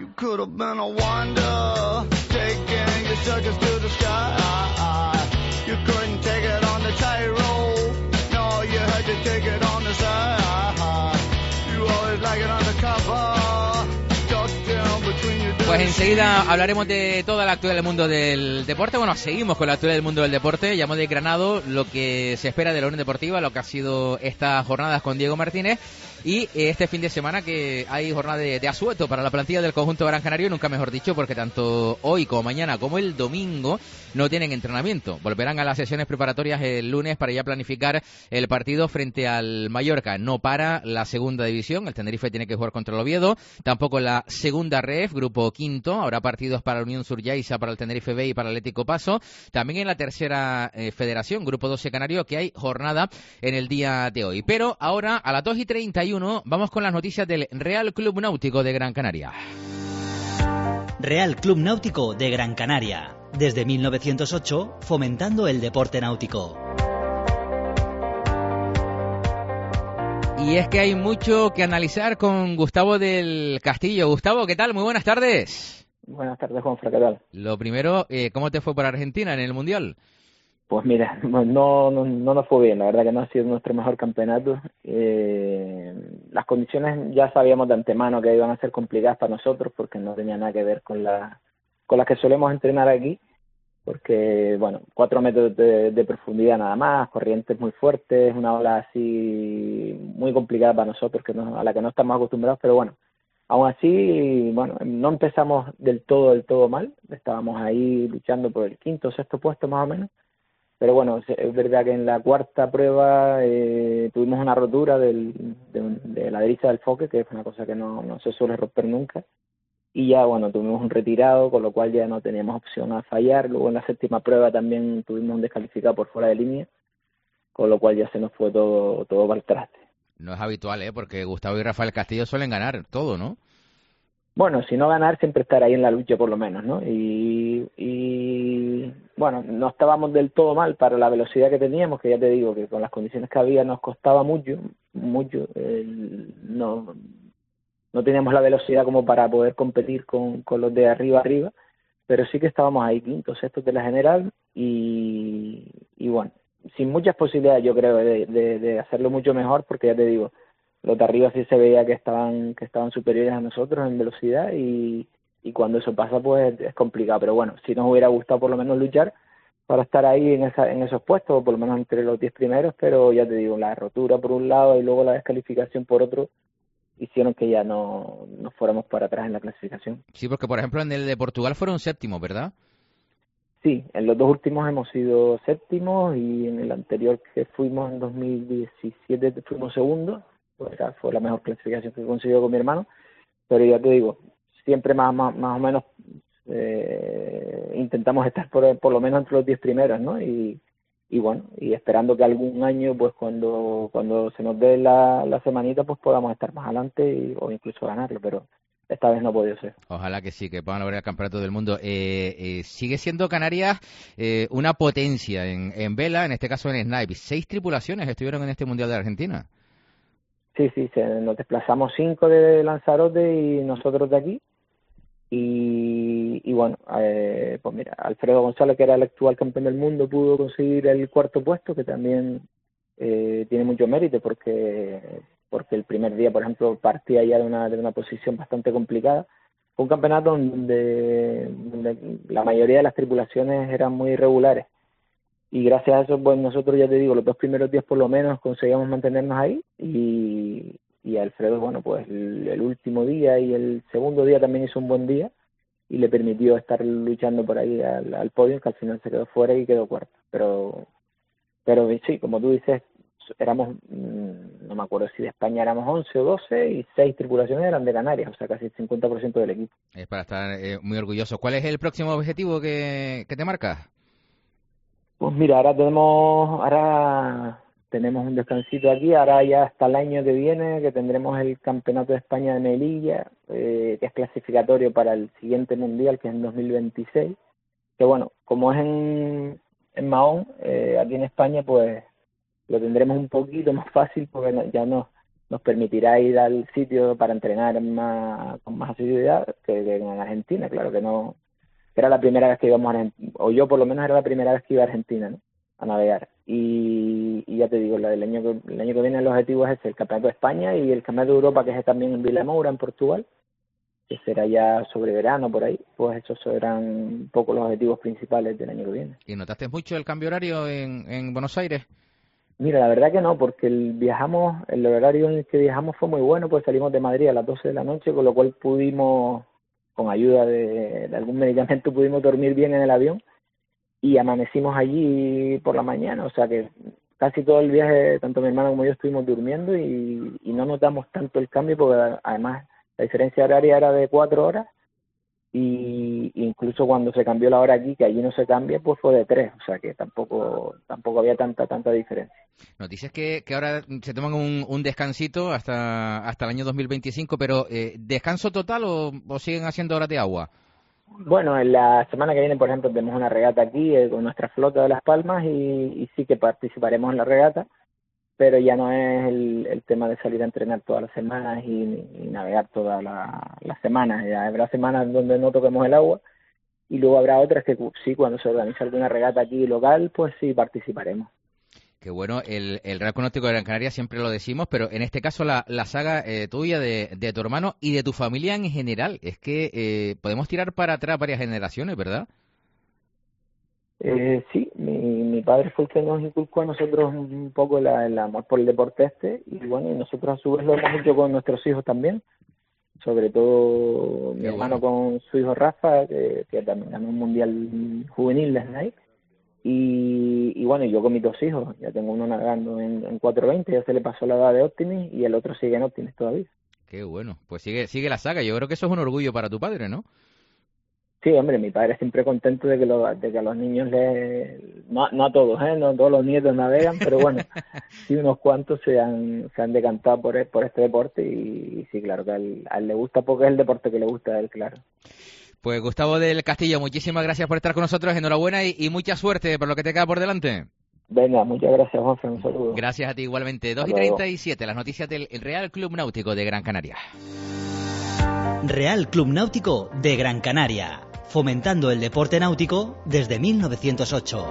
Pues enseguida hablaremos de toda la actualidad del mundo del deporte. Bueno, seguimos con la actualidad del mundo del deporte. Ya hemos desgranado lo que se espera de la Unión Deportiva, lo que ha sido estas jornadas con Diego Martínez. Y este fin de semana que hay jornada de, de asueto para la plantilla del conjunto Gran Canario, nunca mejor dicho, porque tanto hoy como mañana como el domingo no tienen entrenamiento. Volverán a las sesiones preparatorias el lunes para ya planificar el partido frente al Mallorca. No para la segunda división, el Tenerife tiene que jugar contra el Oviedo, tampoco la segunda ref, grupo quinto, habrá partidos para la Unión Suryaisa, para el Tenerife B y para el Atlético Paso. También en la tercera eh, federación, grupo doce Canario, que hay jornada en el día de hoy. Pero ahora a las dos y treinta y uno vamos con las noticias del Real Club Náutico de Gran Canaria. Real Club Náutico de Gran Canaria. Desde mil novecientos ocho, fomentando el deporte náutico. Y es que hay mucho que analizar con Gustavo del Castillo. Gustavo, ¿qué tal? Muy buenas tardes. Buenas tardes, Juanfra, ¿qué tal? Lo primero, eh, ¿cómo te fue por Argentina en el Mundial? Pues mira, no, no, no nos fue bien, la verdad que no ha sido nuestro mejor campeonato. Eh, las condiciones ya sabíamos de antemano que iban a ser complicadas para nosotros porque no tenía nada que ver con, la, con las que solemos entrenar aquí, porque, bueno, cuatro metros de, de profundidad nada más, corrientes muy fuertes, una ola así muy complicada para nosotros, que no, a la que no estamos acostumbrados, pero bueno, aún así, bueno, no empezamos del todo, del todo mal, estábamos ahí luchando por el quinto o sexto puesto más o menos. Pero bueno, es verdad que en la cuarta prueba eh, tuvimos una rotura del, de, de la derecha del foque, que es una cosa que no, no se suele romper nunca. Y ya, bueno, tuvimos un retirado, con lo cual ya no teníamos opción a fallar. Luego en la séptima prueba también tuvimos un descalificado por fuera de línea, con lo cual ya se nos fue todo, todo para el traste. No es habitual, ¿eh? Porque Gustavo y Rafael Castillo suelen ganar todo, ¿no? Bueno, si no ganar, siempre estar ahí en la lucha por lo menos, ¿no? Y, y bueno, no estábamos del todo mal para la velocidad que teníamos, que ya te digo que con las condiciones que había nos costaba mucho, mucho. Eh, no, no teníamos la velocidad como para poder competir con, con los de arriba arriba, pero sí que estábamos ahí quintos, sextos de la general y, y bueno, sin muchas posibilidades yo creo de, de, de hacerlo mucho mejor, porque ya te digo, los de arriba sí se veía que estaban que estaban superiores a nosotros en velocidad y, y cuando eso pasa pues es complicado, pero bueno, si nos hubiera gustado por lo menos luchar para estar ahí en esa en esos puestos, o por lo menos entre los diez primeros, pero ya te digo, la rotura por un lado y luego la descalificación por otro hicieron que ya no nos fuéramos para atrás en la clasificación. Sí, porque por ejemplo en el de Portugal fueron séptimos, ¿verdad? Sí, en los dos últimos hemos sido séptimos y en el anterior que fuimos en dos mil diecisiete fuimos segundos. Pues esa fue la mejor clasificación que he conseguido con mi hermano, pero ya te digo, siempre más más, más o menos eh, intentamos estar por, por lo menos entre los diez primeros, ¿no? Y, y bueno, y esperando que algún año, pues cuando cuando se nos dé la, la semanita, pues podamos estar más adelante y, o incluso ganarlo, pero esta vez no ha podido ser. Ojalá que sí, que puedan lograr el campeonato del mundo. Eh, eh, sigue siendo Canarias eh, una potencia en, en vela, en este caso en Snipe. Seis tripulaciones estuvieron en este Mundial de Argentina. Sí, sí, se, nos desplazamos cinco de Lanzarote y nosotros de aquí. Y, y bueno, eh, pues mira, Alfredo González, que era el actual campeón del mundo, pudo conseguir el cuarto puesto, que también eh, tiene mucho mérito porque porque el primer día, por ejemplo, partía ya de una, de una posición bastante complicada. Fue un campeonato donde, donde la mayoría de las tripulaciones eran muy irregulares. Y gracias a eso, pues nosotros, ya te digo, los dos primeros días por lo menos conseguíamos mantenernos ahí y, y Alfredo, bueno, pues el, el último día y el segundo día también hizo un buen día y le permitió estar luchando por ahí al, al podio, que al final se quedó fuera y quedó cuarto. Pero, pero sí, como tú dices, éramos, no me acuerdo si de España éramos once o doce y seis tripulaciones eran de Canarias, o sea, casi el cincuenta por ciento del equipo. Es para estar eh, muy orgulloso. ¿Cuál es el próximo objetivo que, que te marcas? Pues mira, ahora tenemos, ahora tenemos un descansito aquí, ahora ya hasta el año que viene, que tendremos el Campeonato de España de Melilla, eh, que es clasificatorio para el siguiente Mundial, que es en dos mil veintiséis, que bueno, como es en, en Mahón, eh, aquí en España, pues lo tendremos un poquito más fácil porque no, ya nos, nos permitirá ir al sitio para entrenar más, con más asiduidad que, que en Argentina. Claro que no, que era la primera vez que íbamos a Argentina, o yo por lo menos era la primera vez que iba a Argentina, ¿no?, a navegar. Y, y ya te digo, la del año que, el año que viene el objetivo es ese, el Campeonato de España y el Campeonato de Europa, que es también en Vilamoura, en Portugal, que será ya sobre verano por ahí. Pues esos serán un poco los objetivos principales del año que viene. ¿Y notaste mucho el cambio horario en, en Buenos Aires? Mira, la verdad que no, porque el viajamos, el horario en el que viajamos fue muy bueno, pues salimos de Madrid a las doce de la noche, con lo cual pudimos, con ayuda de, de algún medicamento, pudimos dormir bien en el avión y amanecimos allí por la mañana, o sea que casi todo el viaje, tanto mi hermano como yo estuvimos durmiendo y, y no notamos tanto el cambio, porque además la diferencia horaria era de cuatro horas y incluso cuando se cambió la hora aquí, que allí no se cambia, pues fue de tres, o sea que tampoco tampoco había tanta tanta diferencia. Noticias que, que ahora se toman un, un descansito hasta hasta el año dos mil veinticinco, pero eh, ¿descanso total o, o siguen haciendo horas de agua? Bueno, en la semana que viene, por ejemplo, tenemos una regata aquí eh, con nuestra flota de Las Palmas y, y sí que participaremos en la regata, pero ya no es el, el tema de salir a entrenar todas las semanas y, y navegar todas la, las semanas. Ya habrá semanas donde no toquemos el agua y luego habrá otras que sí, cuando se organiza alguna regata aquí local, pues sí participaremos. Qué bueno, el, el Real Club Náutico de Gran Canaria siempre lo decimos, pero en este caso la, la saga eh, tuya, de, de tu hermano y de tu familia en general, es que eh, podemos tirar para atrás varias generaciones, ¿verdad? Eh, sí, mi, mi padre fue el que nos inculcó a nosotros un poco la, el amor por el deporte este y bueno, y nosotros a su vez lo hemos hecho con nuestros hijos también, sobre todo mi Qué hermano bueno. Con su hijo Rafa, que, que también ganó un mundial juvenil de Snake. Y, y bueno, yo con mis dos hijos, ya tengo uno navegando en, en cuatro veinte, ya se le pasó la edad de Optimis y el otro sigue en Optimis todavía. Qué bueno, pues sigue sigue la saga, yo creo que eso es un orgullo para tu padre, ¿no? Sí, hombre, mi padre siempre contento de que, lo, de que a los niños le... No, no a todos, ¿eh? No todos los nietos navegan, pero bueno, sí unos cuantos se han, se han decantado por, por este deporte y, y sí, claro, que a él, a él le gusta porque es el deporte que le gusta a él, claro. Pues Gustavo del Castillo, muchísimas gracias por estar con nosotros, enhorabuena y, y mucha suerte por lo que te queda por delante. Venga, muchas gracias, Juanfe, un saludo. Gracias a ti igualmente. dos y treinta y siete, las noticias del Real Club Náutico de Gran Canaria. Real Club Náutico de Gran Canaria, fomentando el deporte náutico desde mil novecientos ocho.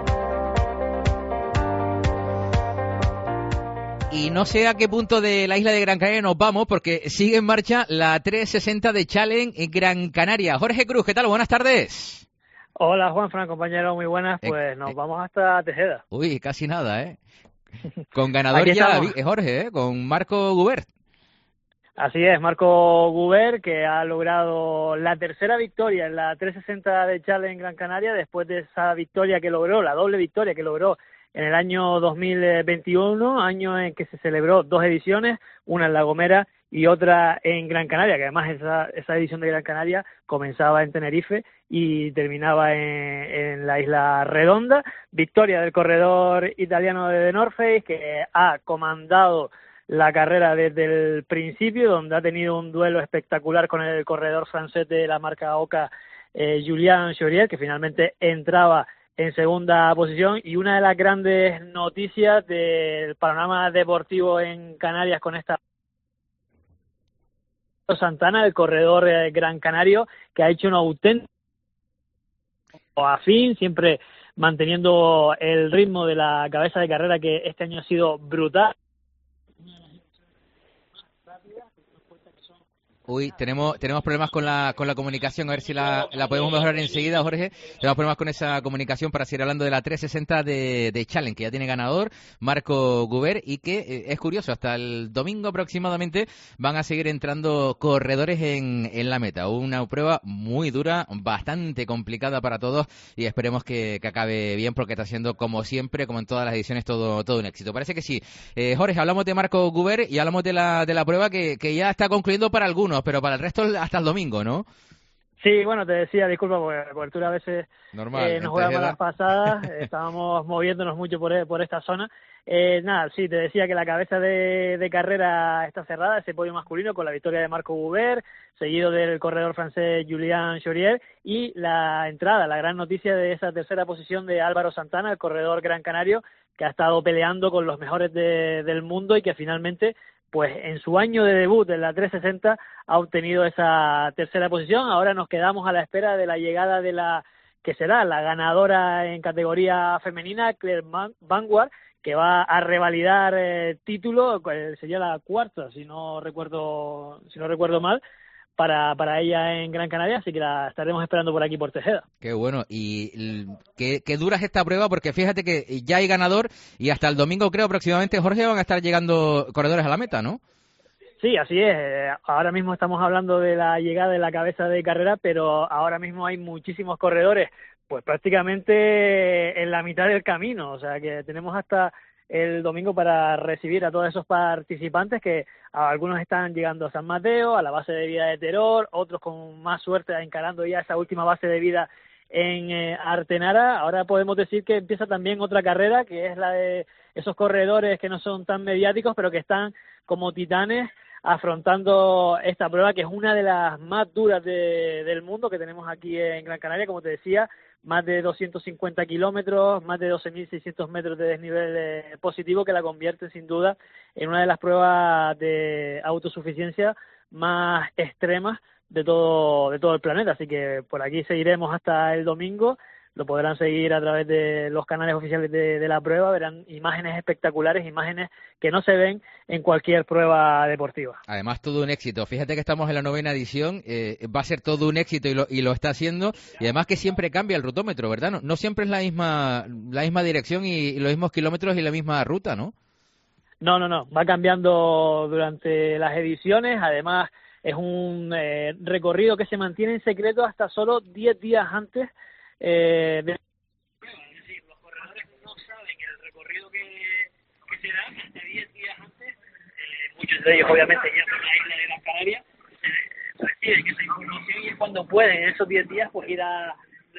Y no sé a qué punto de la isla de Gran Canaria nos vamos, porque sigue en marcha la trescientos sesenta de Challenge en Gran Canaria. Jorge Cruz, ¿qué tal? Buenas tardes. Hola, Juanfran, compañero, muy buenas. Pues eh, nos eh, vamos hasta Tejeda. Uy, casi nada, ¿eh? Con ganador ya, Jorge, ¿eh? Con Marco Gubert. Así es, Marco Gubert, que ha logrado la tercera victoria en la trescientos sesenta de Challenge en Gran Canaria, después de esa victoria que logró, la doble victoria que logró en el año dos mil veintiuno, año en que se celebró dos ediciones, una en La Gomera y otra en Gran Canaria, que además esa, esa edición de Gran Canaria comenzaba en Tenerife y terminaba en, en la Isla Redonda. Victoria del corredor italiano de The North Face, que ha comandado la carrera desde el principio, donde ha tenido un duelo espectacular con el corredor francés de la marca Oca, eh, Julien Chaurier, que finalmente entraba en segunda posición. Y una de las grandes noticias del panorama deportivo en Canarias con esta Santana, el corredor eh, gran canario, que ha hecho un auténtico afín, siempre manteniendo el ritmo de la cabeza de carrera, que este año ha sido brutal. Uy, tenemos tenemos problemas con la con la comunicación, a ver si la, la podemos mejorar enseguida, Jorge. Tenemos problemas con esa comunicación para seguir hablando de la trescientos sesenta de, de Challenge, que ya tiene ganador, Marco Guber, y que eh, es curioso, hasta el domingo aproximadamente van a seguir entrando corredores en, en la meta. Una prueba muy dura, bastante complicada para todos, y esperemos que, que acabe bien, porque está siendo, como siempre, como en todas las ediciones, todo todo un éxito. Parece que sí. Eh, Jorge, hablamos de Marco Guber y hablamos de la de la prueba que, que ya está concluyendo para algunos, pero para el resto hasta el domingo, ¿no? Sí, bueno, te decía, disculpa, porque la cobertura a veces Normal, eh, nos juega entonces, malas pasadas, estábamos moviéndonos mucho por, por esta zona. Eh, nada, sí, te decía que la cabeza de, de carrera está cerrada, ese podio masculino, con la victoria de Marco Guber, seguido del corredor francés Julian Chaurier, y la entrada, la gran noticia de esa tercera posición de Álvaro Santana, el corredor gran canario, que ha estado peleando con los mejores de, del mundo y que finalmente, pues en su año de debut en la trescientos sesenta ha obtenido esa tercera posición. Ahora nos quedamos a la espera de la llegada de la que será la ganadora en categoría femenina, Claire Vanguard, que va a revalidar el título, sería la cuarta, si no recuerdo si no recuerdo mal, para para ella en Gran Canaria, así que la estaremos esperando por aquí, por Tejeda. Qué bueno, y qué, qué dura es esta prueba, porque fíjate que ya hay ganador y hasta el domingo, creo, aproximadamente, Jorge, van a estar llegando corredores a la meta, ¿no? Sí, así es. Ahora mismo estamos hablando de la llegada de la cabeza de carrera, pero ahora mismo hay muchísimos corredores, pues prácticamente en la mitad del camino, o sea que tenemos hasta el domingo para recibir a todos esos participantes, que algunos están llegando a San Mateo, a la base de vida de Teror, otros con más suerte encarando ya esa última base de vida en eh, Artenara. Ahora podemos decir que empieza también otra carrera, que es la de esos corredores que no son tan mediáticos, pero que están como titanes afrontando esta prueba, que es una de las más duras de, del mundo que tenemos aquí en Gran Canaria, como te decía, más de doscientos cincuenta kilómetros, más de doce mil seiscientos metros de desnivel eh, positivo, que la convierte sin duda en una de las pruebas de autosuficiencia más extremas de todo de todo el planeta. Así que por aquí seguiremos hasta el domingo. Lo podrán seguir a través de los canales oficiales de, de la prueba, verán imágenes espectaculares, imágenes que no se ven en cualquier prueba deportiva. Además, todo un éxito. Fíjate que estamos en la novena edición, eh, va a ser todo un éxito y lo, y lo está haciendo, y además que siempre cambia el rutómetro, ¿verdad? No, no siempre es la misma la misma dirección y, y los mismos kilómetros y la misma ruta, ¿no? No, no, no, va cambiando durante las ediciones, además es un eh, recorrido que se mantiene en secreto hasta solo diez días antes. Eh, de... Es decir, los corredores no saben el recorrido que, que será hasta diez días antes. Eh, muchos de ellos, obviamente, ya por la isla de Gran Canaria, eh, reciben esa información y es cuando pueden, en esos diez días, pues ir a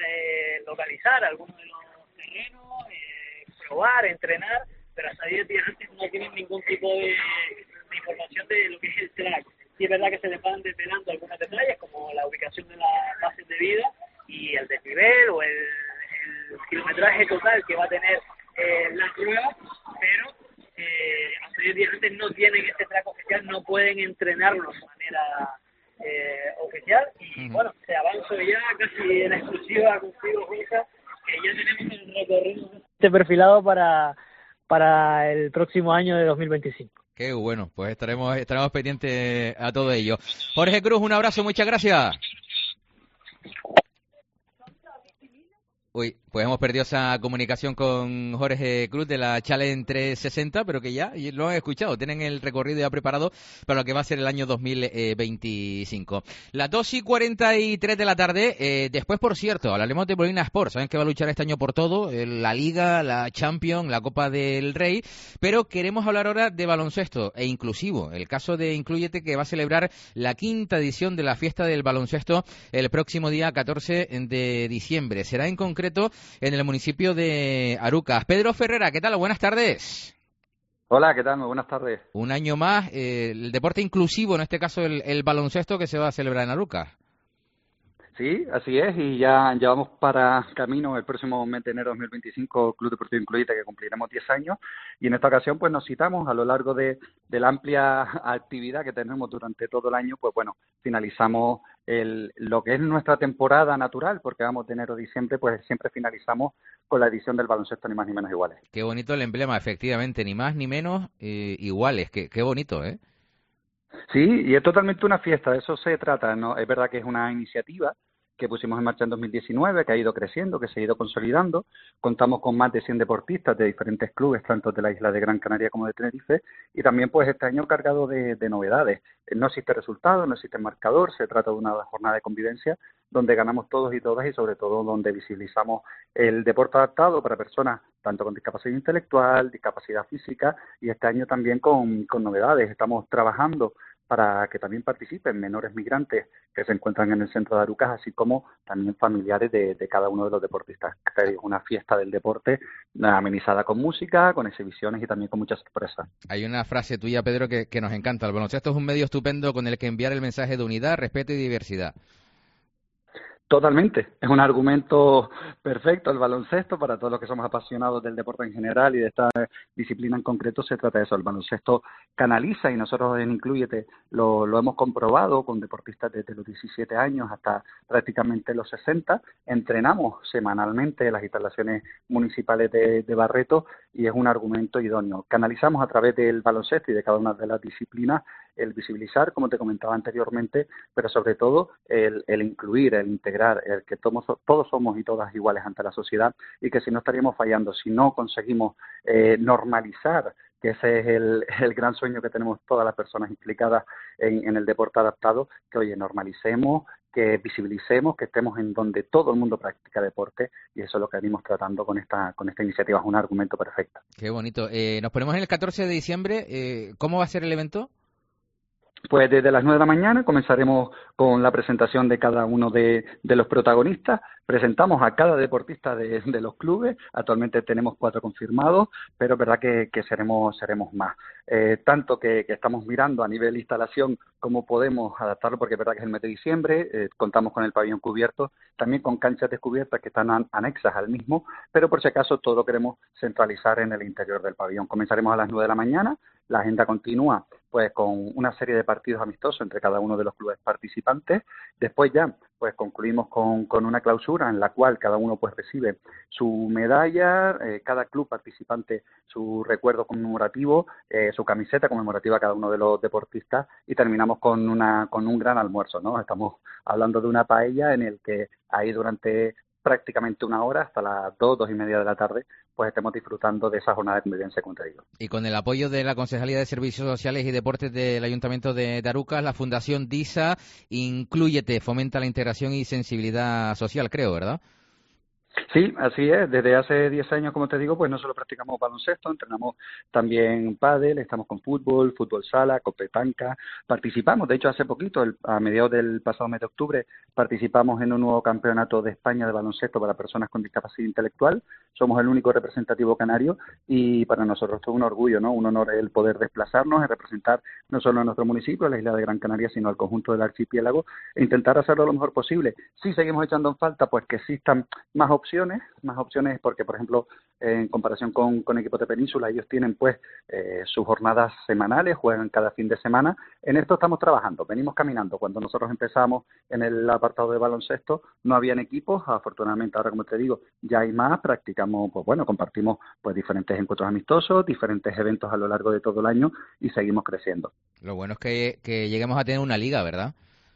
eh, localizar algunos de los terrenos, eh, probar, entrenar, pero hasta diez días antes no tienen ningún tipo de, de información de lo que es el track. Sí es verdad que se les van desvelando algunos detalles, como la ubicación de las bases de vida y el desnivel o el, el kilometraje total que va a tener eh, la prueba, pero eh, hasta diez días antes no tienen ese track oficial, no pueden entrenarlo de manera eh, oficial. Y uh-huh. Bueno, te avanzo ya casi en exclusiva contigo, Juanca, que ya tenemos el recorrido este perfilado para, para el próximo año de dos mil veinticinco. Qué bueno, pues estaremos estaremos pendientes a todo ello. Jorge Cruz, un abrazo, muchas gracias. Uy, pues hemos perdido esa comunicación con Jorge Cruz de la Challenge trescientos sesenta, pero que ya lo han escuchado, tienen el recorrido ya preparado para lo que va a ser el año dos mil veinticinco. Las dos y cuarenta y tres de la tarde, eh, después, por cierto, hablaremos de Bolina Sport, saben que va a luchar este año por todo, la Liga, la Champions, la Copa del Rey, pero queremos hablar ahora de baloncesto e inclusivo, el caso de Inclúyete, que va a celebrar la quinta edición de la fiesta del baloncesto el próximo día catorce de diciembre. Será en concreto en el municipio de Arucas. Pedro Ferrera, ¿qué tal? Buenas tardes. Hola, ¿qué tal? Muy buenas tardes. Un año más, eh, el deporte inclusivo, en este caso el, el baloncesto, que se va a celebrar en Arucas. Sí, así es, y ya, ya vamos para camino el próximo mes de enero de dos mil veinticinco, Club Deportivo Inclúyete, que cumpliremos diez años, y en esta ocasión pues nos citamos a lo largo de, de la amplia actividad que tenemos durante todo el año, pues bueno, finalizamos el, lo que es nuestra temporada natural, porque vamos de enero a diciembre, pues siempre finalizamos con la edición del baloncesto ni más ni menos iguales. Qué bonito el emblema, efectivamente, ni más ni menos eh, iguales, qué, qué bonito, ¿eh? Sí, y es totalmente una fiesta, de eso se trata, ¿no? Es verdad que es una iniciativa que pusimos en marcha en dos mil diecinueve, que ha ido creciendo, que se ha ido consolidando. Contamos con más de cien deportistas de diferentes clubes, tanto de la isla de Gran Canaria como de Tenerife, y también pues este año cargado de, de novedades. No existe resultado, no existe marcador, se trata de una jornada de convivencia donde ganamos todos y todas y sobre todo donde visibilizamos el deporte adaptado para personas tanto con discapacidad intelectual, discapacidad física y este año también con, con novedades. Estamos trabajando para que también participen menores migrantes que se encuentran en el centro de Arucas, así como también familiares de, de cada uno de los deportistas. Es una fiesta del deporte amenizada con música, con exhibiciones y también con muchas sorpresas. Hay una frase tuya, Pedro, que, que nos encanta. El baloncesto es un medio estupendo con el que enviar el mensaje de unidad, respeto y diversidad. Totalmente, es un argumento perfecto el baloncesto para todos los que somos apasionados del deporte en general y de esta disciplina en concreto. Se trata de eso, el baloncesto canaliza y nosotros en Inclúyete lo, lo hemos comprobado con deportistas desde los diecisiete años hasta prácticamente los sesenta. Entrenamos semanalmente en las instalaciones municipales de, de Barreto y es un argumento idóneo. Canalizamos a través del baloncesto y de cada una de las disciplinas el visibilizar, como te comentaba anteriormente, pero sobre todo el, el incluir, el integrar, el que todos, todos somos y todas iguales ante la sociedad y que si no estaríamos fallando, si no conseguimos eh, normalizar, que ese es el, el gran sueño que tenemos todas las personas implicadas en, en el deporte adaptado, que oye, normalicemos, que visibilicemos, que estemos en donde todo el mundo practica deporte y eso es lo que venimos tratando con esta con esta iniciativa, es un argumento perfecto. Qué bonito. Eh, nos ponemos en el catorce de diciembre, eh, ¿cómo va a ser el evento? Pues desde las nueve de la mañana comenzaremos con la presentación de cada uno de, de los protagonistas. Presentamos a cada deportista de, de los clubes. Actualmente tenemos cuatro confirmados, pero es verdad que, que seremos seremos más. Eh, tanto que, que estamos mirando a nivel de instalación cómo podemos adaptarlo, porque es verdad que es el mes de diciembre, eh, contamos con el pabellón cubierto, también con canchas descubiertas que están an, anexas al mismo, pero por si acaso todo lo queremos centralizar en el interior del pabellón. Comenzaremos a las nueve de la mañana, la agenda continúa pues con una serie de partidos amistosos entre cada uno de los clubes participantes. Después ya pues concluimos con, con una clausura en la cual cada uno pues recibe su medalla, eh, cada club participante su recuerdo conmemorativo, eh, su camiseta conmemorativa a cada uno de los deportistas y terminamos con una con un gran almuerzo, ¿no? Estamos hablando de una paella en el que ahí durante prácticamente una hora hasta las dos, dos y media de la tarde, pues estemos disfrutando de esa jornada de convivencia, como te digo. Y con el apoyo de la Concejalía de Servicios Sociales y Deportes del Ayuntamiento de Arucas, la Fundación DISA, Inclúyete, fomenta la integración y sensibilidad social, creo, ¿verdad? Sí, así es. Desde hace diez años, como te digo, pues no solo practicamos baloncesto, entrenamos también pádel, estamos con fútbol, fútbol sala, con petanca. Participamos, de hecho, hace poquito, el, a mediados del pasado mes de octubre, participamos en un nuevo campeonato de España de baloncesto para personas con discapacidad intelectual. Somos el único representativo canario y para nosotros es un orgullo, ¿no? Un honor el poder desplazarnos y representar no solo a nuestro municipio, a la isla de Gran Canaria, sino al conjunto del archipiélago e intentar hacerlo lo mejor posible. Si seguimos echando en falta, pues que existan más opciones, más opciones porque, por ejemplo, en comparación con, con equipos de península, ellos tienen pues eh, sus jornadas semanales, juegan cada fin de semana. En esto estamos trabajando, venimos caminando. Cuando nosotros empezamos en el apartado de baloncesto, no habían equipos, afortunadamente ahora, como te digo, ya hay más, practicamos, pues bueno, compartimos pues diferentes encuentros amistosos, diferentes eventos a lo largo de todo el año y seguimos creciendo. Lo bueno es que, que lleguemos a tener una liga, ¿verdad?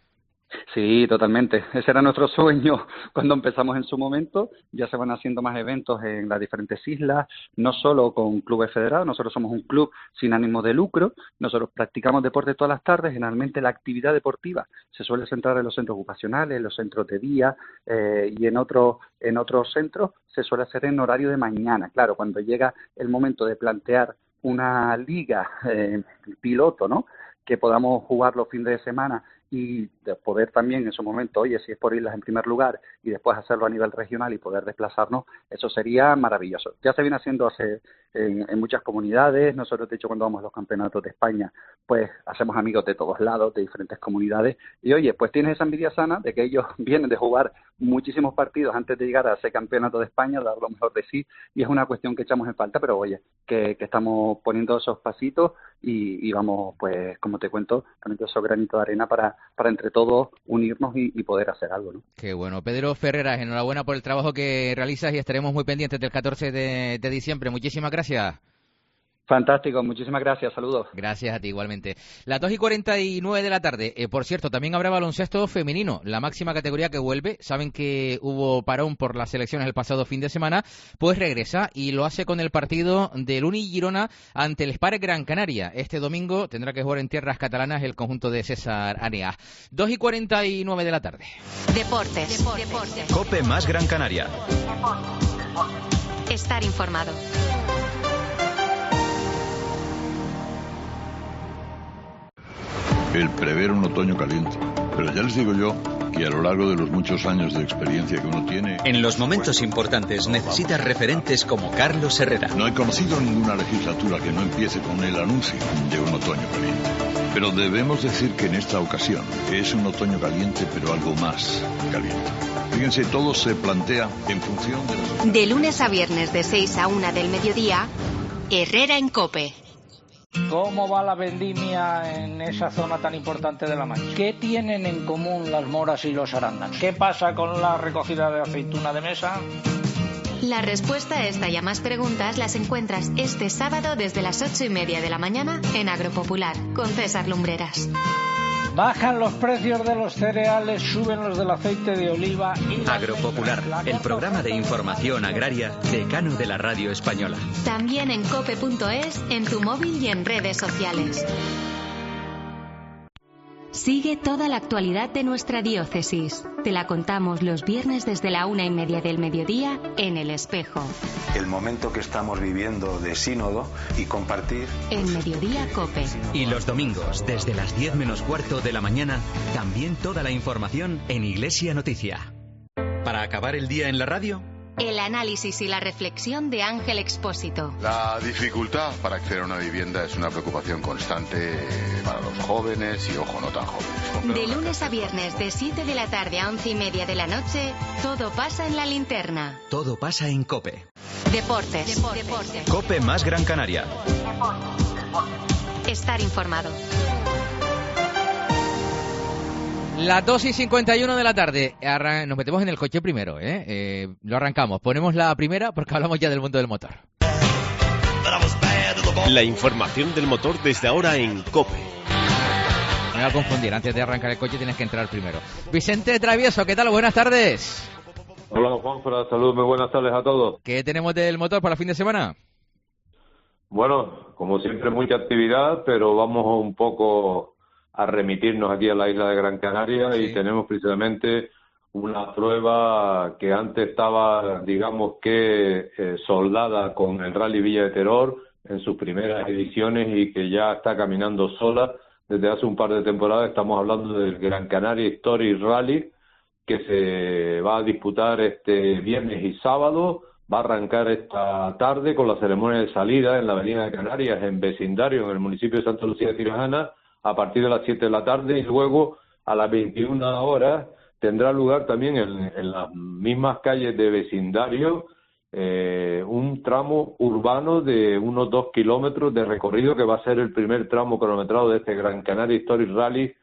Sí, totalmente. Ese era nuestro sueño cuando empezamos en su momento. Ya se van haciendo más eventos en las diferentes islas, no solo con clubes federados. Nosotros somos un club sin ánimo de lucro. Nosotros practicamos deporte todas las tardes. Generalmente la actividad deportiva se suele centrar en los centros ocupacionales, en los centros de día eh, y en otros en otros centros se suele hacer en horario de mañana. Claro, cuando llega el momento de plantear una liga eh, piloto, ¿no?, que podamos jugar los fines de semana y de poder también en su momento, oye, si es por islas en primer lugar y después hacerlo a nivel regional y poder desplazarnos, eso sería maravilloso. Ya se viene haciendo hace en, en muchas comunidades. Nosotros, de hecho, cuando vamos a los campeonatos de España, pues hacemos amigos de todos lados, de diferentes comunidades y, oye, pues tienes esa envidia sana de que ellos vienen de jugar muchísimos partidos antes de llegar a ese campeonato de España, dar lo mejor de sí, y es una cuestión que echamos en falta, pero, oye, que, que estamos poniendo esos pasitos y, y vamos, pues, como te cuento, poniendo esos granitos de arena para para entre todos unirnos y, y poder hacer algo, ¿no? Qué bueno. Pedro Ferreras, enhorabuena por el trabajo que realizas y estaremos muy pendientes del catorce de, de diciembre. Muchísimas gracias. Fantástico, muchísimas gracias, saludos. Gracias a ti igualmente. Las dos y cuarenta y nueve de la tarde, eh, por cierto, también habrá baloncesto femenino, la máxima categoría que vuelve. Saben que hubo parón por las elecciones el pasado fin de semana, pues regresa y lo hace con el partido del Uni Girona ante el Spark Gran Canaria. Este domingo tendrá que jugar en tierras catalanas el conjunto de César Anea. dos y cuarenta y nueve de la tarde. Deportes. Deportes. COPE más Gran Canaria. Estar informado. El prever un otoño caliente. Pero ya les digo yo que a lo largo de los muchos años de experiencia que uno tiene... En los momentos importantes necesitas referentes como Carlos Herrera. No he conocido ninguna legislatura que no empiece con el anuncio de un otoño caliente. Pero debemos decir que en esta ocasión es un otoño caliente, pero algo más caliente. Fíjense, todo se plantea en función de... De lunes a viernes de seis a una del mediodía, Herrera en COPE. ¿Cómo va la vendimia en esa zona tan importante de La Mancha? ¿Qué tienen en común las moras y los arándanos? ¿Qué pasa con la recogida de aceituna de mesa? La respuesta a esta y a más preguntas las encuentras este sábado desde las ocho y media de la mañana en Agropopular con César Lumbreras. Bajan los precios de los cereales, suben los del aceite de oliva y... Agropopular, el programa de información agraria decano de la radio española. También en cope punto es, en tu móvil y en redes sociales. Sigue toda la actualidad de nuestra diócesis. Te la contamos los viernes desde la una y media del mediodía en El Espejo. El momento que estamos viviendo de sínodo y compartir... En Mediodía COPE. Y los domingos, desde las diez menos cuarto de la mañana, también toda la información en Iglesia Noticia. Para acabar el día en la radio... El análisis y la reflexión de Ángel Expósito. La dificultad para acceder a una vivienda es una preocupación constante para los jóvenes y, ojo, no tan jóvenes. De lunes a viernes, de siete de la tarde a once y media de la noche, todo pasa en la linterna. Todo pasa en COPE. Deportes. Deportes. COPE más Gran Canaria. Estar informado. Las dos y cincuenta y uno de la tarde, Arran- nos metemos en el coche primero, ¿eh? Eh, lo arrancamos, ponemos la primera porque hablamos ya del mundo del motor. La información del motor desde ahora en COPE. Me voy a confundir, antes de arrancar el coche tienes que entrar primero. Vicente Travieso, ¿qué tal? Buenas tardes. Hola Juanfra, saludos, muy buenas tardes a todos. ¿Qué tenemos del motor para el fin de semana? Bueno, como siempre mucha actividad, pero vamos un poco... a remitirnos aquí a la isla de Gran Canaria, sí. Y tenemos precisamente una prueba que antes estaba, digamos que, eh, soldada con el Rally Villa de Teror en sus primeras ediciones y que ya está caminando sola desde hace un par de temporadas. Estamos hablando del Gran Canaria Story Rally, que se va a disputar este viernes y sábado. Va a arrancar esta tarde con la ceremonia de salida en la Avenida de Canarias, en vecindario, en el municipio de Santa Lucía de Tirajana, a partir de las siete de la tarde, y luego a las veintiuna horas tendrá lugar también en, en las mismas calles de vecindario eh, un tramo urbano de unos dos kilómetros de recorrido, que va a ser el primer tramo cronometrado de este Gran Canaria Story Rally,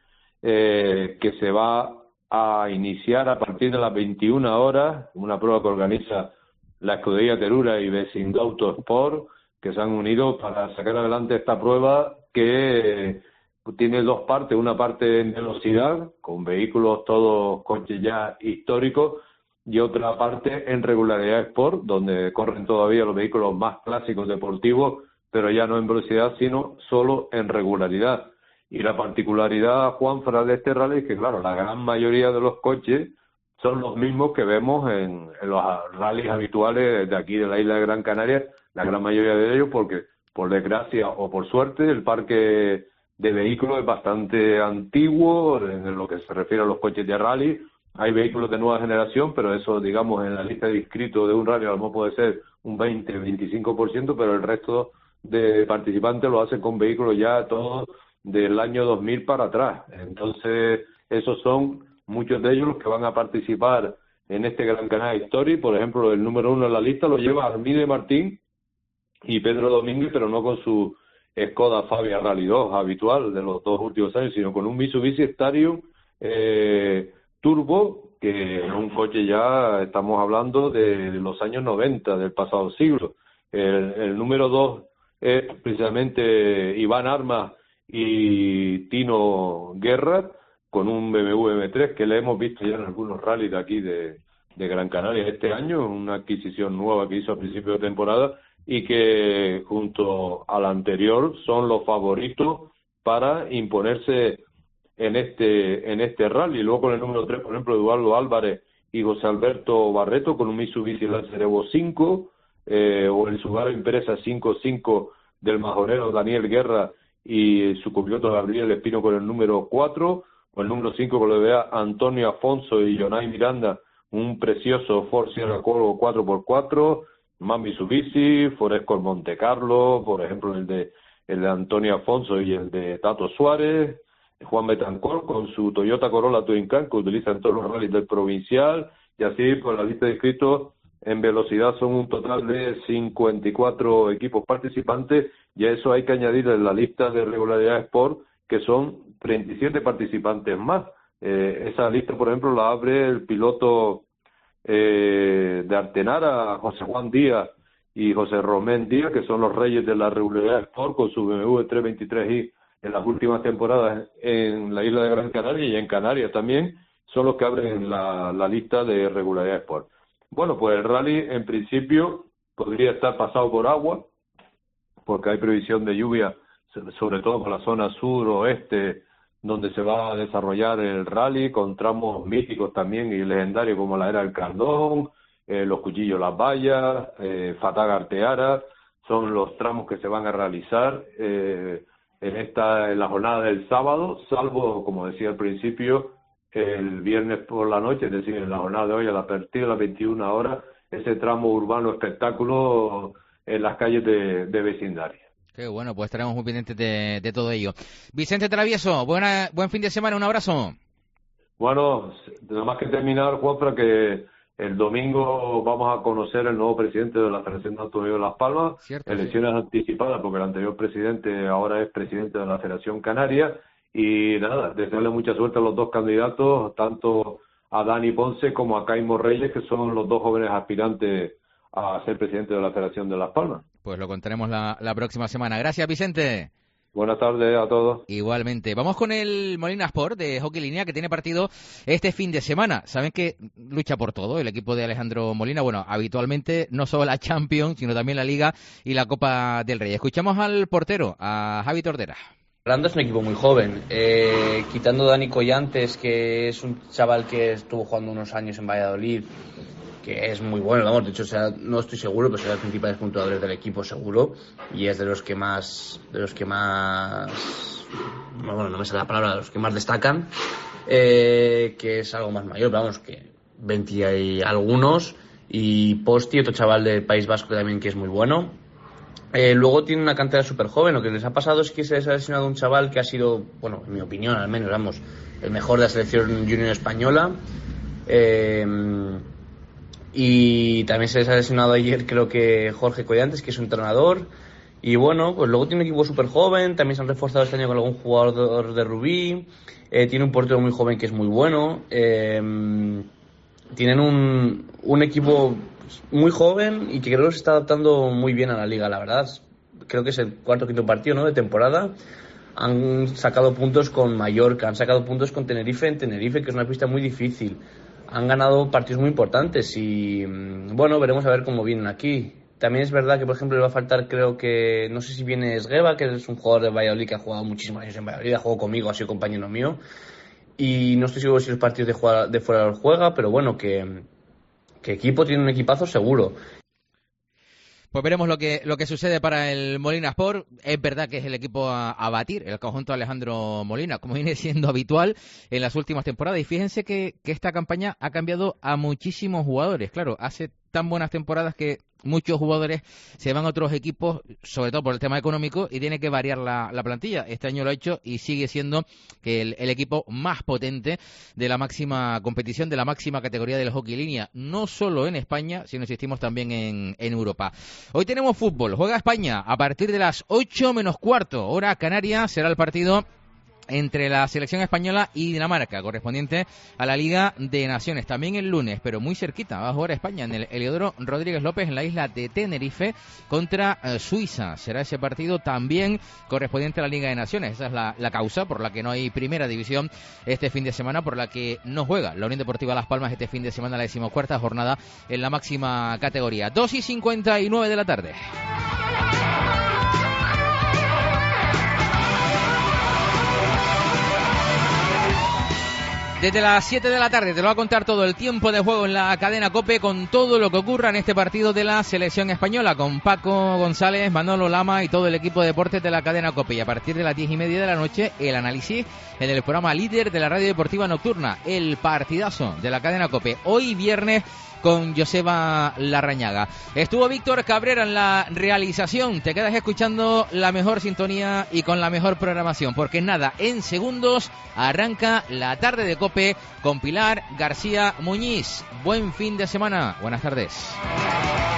eh, que se va a iniciar a partir de las veintiuna horas, una prueba que organiza la Escudería Terura y Vecindad Autosport, que se han unido para sacar adelante esta prueba que... Eh, tiene dos partes, una parte en velocidad, con vehículos todos coches ya históricos, y otra parte en regularidad sport, donde corren todavía los vehículos más clásicos deportivos, pero ya no en velocidad, sino solo en regularidad. Y la particularidad, Juanfra, de este rally es que, claro, la gran mayoría de los coches son los mismos que vemos en, en los rallies habituales de aquí de la isla de Gran Canaria, la gran mayoría de ellos, porque por desgracia o por suerte el parque de vehículos es bastante antiguo en lo que se refiere a los coches de rally. Hay vehículos de nueva generación, pero eso, digamos, en la lista de inscritos de un rally a lo mejor puede ser un veinte, veinticinco por ciento, pero el resto de participantes lo hacen con vehículos ya todos del año dos mil para atrás. Entonces, esos son muchos de ellos los que van a participar en este Gran Canaria Story. Por ejemplo, el número uno en la lista lo lleva Armide Martín y Pedro Domínguez, pero no con su Skoda Fabia Rally dos habitual de los dos últimos años, sino con un Mitsubishi Starion eh, Turbo, que es un coche ya, estamos hablando de los años noventa del pasado siglo. El, el número dos es precisamente Iván Armas y Tino Guerra, con un B M W M tres que le hemos visto ya en algunos rallies de aquí de, de Gran Canaria este año, una adquisición nueva que hizo a principio de temporada y que junto al anterior son los favoritos para imponerse en este en este rally. Luego con el número tres, por ejemplo, Eduardo Álvarez y José Alberto Barreto con un Mitsubishi Lancer Evo cinco, eh, o el Subaru Impreza cinco cinco del majorero Daniel Guerra y su copiloto Gabriel Espino con el número cuatro, o el número cinco con el vea Antonio Afonso y Jonay Miranda, un precioso Ford Sierra Color cuatro por cuatro, más Mitsubishi, Ford Escort Monte Carlo, por ejemplo el de el de Antonio Afonso y el de Tato Suárez, Juan Betancor con su Toyota Corolla Twin Cam que utiliza en todos los rallies del provincial, y así por la lista de inscritos en velocidad son un total de cincuenta y cuatro equipos participantes, y a eso hay que añadir en la lista de regularidad Sport que son treinta y siete participantes más. Eh, esa lista, por ejemplo, la abre el piloto eh, de Artenara, José Juan Díaz y José Romén Díaz, que son los reyes de la regularidad Sport con su B M W trescientos veintitrés i en las últimas temporadas en la isla de Gran Canaria y en Canarias también, son los que abren la, la lista de regularidad Sport. Bueno, pues el rally en principio podría estar pasado por agua, porque hay previsión de lluvia, sobre todo por la zona sur-oeste, donde se va a desarrollar el rally, con tramos míticos también y legendarios como la Era del Cardón, eh, los Cuchillos Las Vallas, eh, Fataga Arteara, son los tramos que se van a realizar eh, en esta en la jornada del sábado, salvo, como decía al principio, el viernes por la noche, es decir, en la jornada de hoy a partir de las veintiuna horas, ese tramo urbano espectáculo en las calles de, de vecindario. Qué bueno, pues estaremos muy pendientes de, de todo ello. Vicente Travieso, buena, buen fin de semana, un abrazo. Bueno, nada más que terminar, Juanfra, que el domingo vamos a conocer el nuevo presidente de la Federación de Automovilismo de Las Palmas, Cierto, elecciones sí. anticipadas, porque el anterior presidente ahora es presidente de la Federación Canaria, y nada, desearle mucha suerte a los dos candidatos, tanto a Dani Ponce como a Caimo Reyes, que son los dos jóvenes aspirantes a ser presidente de la Federación de Las Palmas. Pues lo contaremos la, la próxima semana. Gracias, Vicente. Buenas tardes a todos. Igualmente. Vamos con el Molina Sport de hockey línea, que tiene partido este fin de semana. Saben que lucha por todo el equipo de Alejandro Molina. Bueno, habitualmente no solo la Champions, sino también la Liga y la Copa del Rey. Escuchamos al portero, a Javi Tordera. Orlando es un equipo muy joven, eh, quitando a Dani Collantes, que es un chaval que estuvo jugando unos años en Valladolid, que es muy bueno, vamos, de hecho, o sea, no estoy seguro, pero será el principal puntuador del equipo seguro, y es de los que más, de los que más, bueno, no me sale la palabra, de los que más destacan, eh, que es algo más mayor, pero vamos, que veinte y algunos, y Posti, otro chaval del País Vasco también que es muy bueno. Eh, luego tiene una cantera súper joven. Lo que les ha pasado es que se les ha lesionado un chaval que ha sido, bueno, en mi opinión al menos, vamos, el mejor de la selección junior española. Eh, y también se les ha lesionado ayer, creo que Jorge Collantes, que es un entrenador. Y bueno, pues luego tiene un equipo súper joven. También se han reforzado este año con algún jugador de Rubí. Eh, tiene un portero muy joven que es muy bueno. Eh, tienen un, un equipo muy joven y que creo que se está adaptando muy bien a la liga, la verdad. Creo que es el cuarto o quinto partido, ¿no?, de temporada. Han sacado puntos con Mallorca, han sacado puntos con Tenerife en Tenerife, que es una pista muy difícil. Han ganado partidos muy importantes y, bueno, veremos a ver cómo vienen aquí. También es verdad que, por ejemplo, le va a faltar, creo que, no sé si viene Esgueva, que es un jugador de Valladolid que ha jugado muchísimos años en Valladolid, ha jugado conmigo, ha sido compañero mío. Y no estoy seguro si los partidos de, jugar, de fuera los juega, pero bueno, que... que equipo tiene un equipazo seguro. Pues veremos lo que lo que sucede para el Molina Sport. Es verdad que es el equipo a, a batir, el conjunto de Alejandro Molina, como viene siendo habitual en las últimas temporadas. Y fíjense que, que esta campaña ha cambiado a muchísimos jugadores. Claro, hace tan buenas temporadas que muchos jugadores se van a otros equipos, sobre todo por el tema económico, y tiene que variar la, la plantilla. Este año lo ha hecho y sigue siendo que el, el equipo más potente de la máxima competición, de la máxima categoría del hockey línea, no solo en España, sino insistimos también en, en Europa. Hoy tenemos fútbol, juega España a partir de las ocho menos cuarto, hora canaria, será el partido entre la selección española y Dinamarca, correspondiente a la Liga de Naciones. También el lunes, pero muy cerquita, va a jugar España en el Heliodoro Rodríguez López en la isla de Tenerife contra eh, Suiza. Será ese partido también correspondiente a la Liga de Naciones. Esa es la, la causa por la que no hay primera división este fin de semana, por la que no juega la Unión Deportiva Las Palmas este fin de semana, la decimocuarta jornada en la máxima categoría. dos y cincuenta y nueve de la tarde. Desde las siete de la tarde te lo va a contar todo el tiempo de juego en la cadena COPE con todo lo que ocurra en este partido de la selección española, con Paco González, Manolo Lama y todo el equipo de deportes de la cadena COPE. Y a partir de las diez y media de la noche, el análisis en el programa líder de la radio deportiva nocturna, el partidazo de la cadena COPE. Hoy viernes con Joseba Larrañaga. Estuvo Víctor Cabrera en la realización. Te quedas escuchando la mejor sintonía y con la mejor programación, porque nada, en segundos arranca la tarde de COPE con Pilar García Muñiz. Buen fin de semana. Buenas tardes.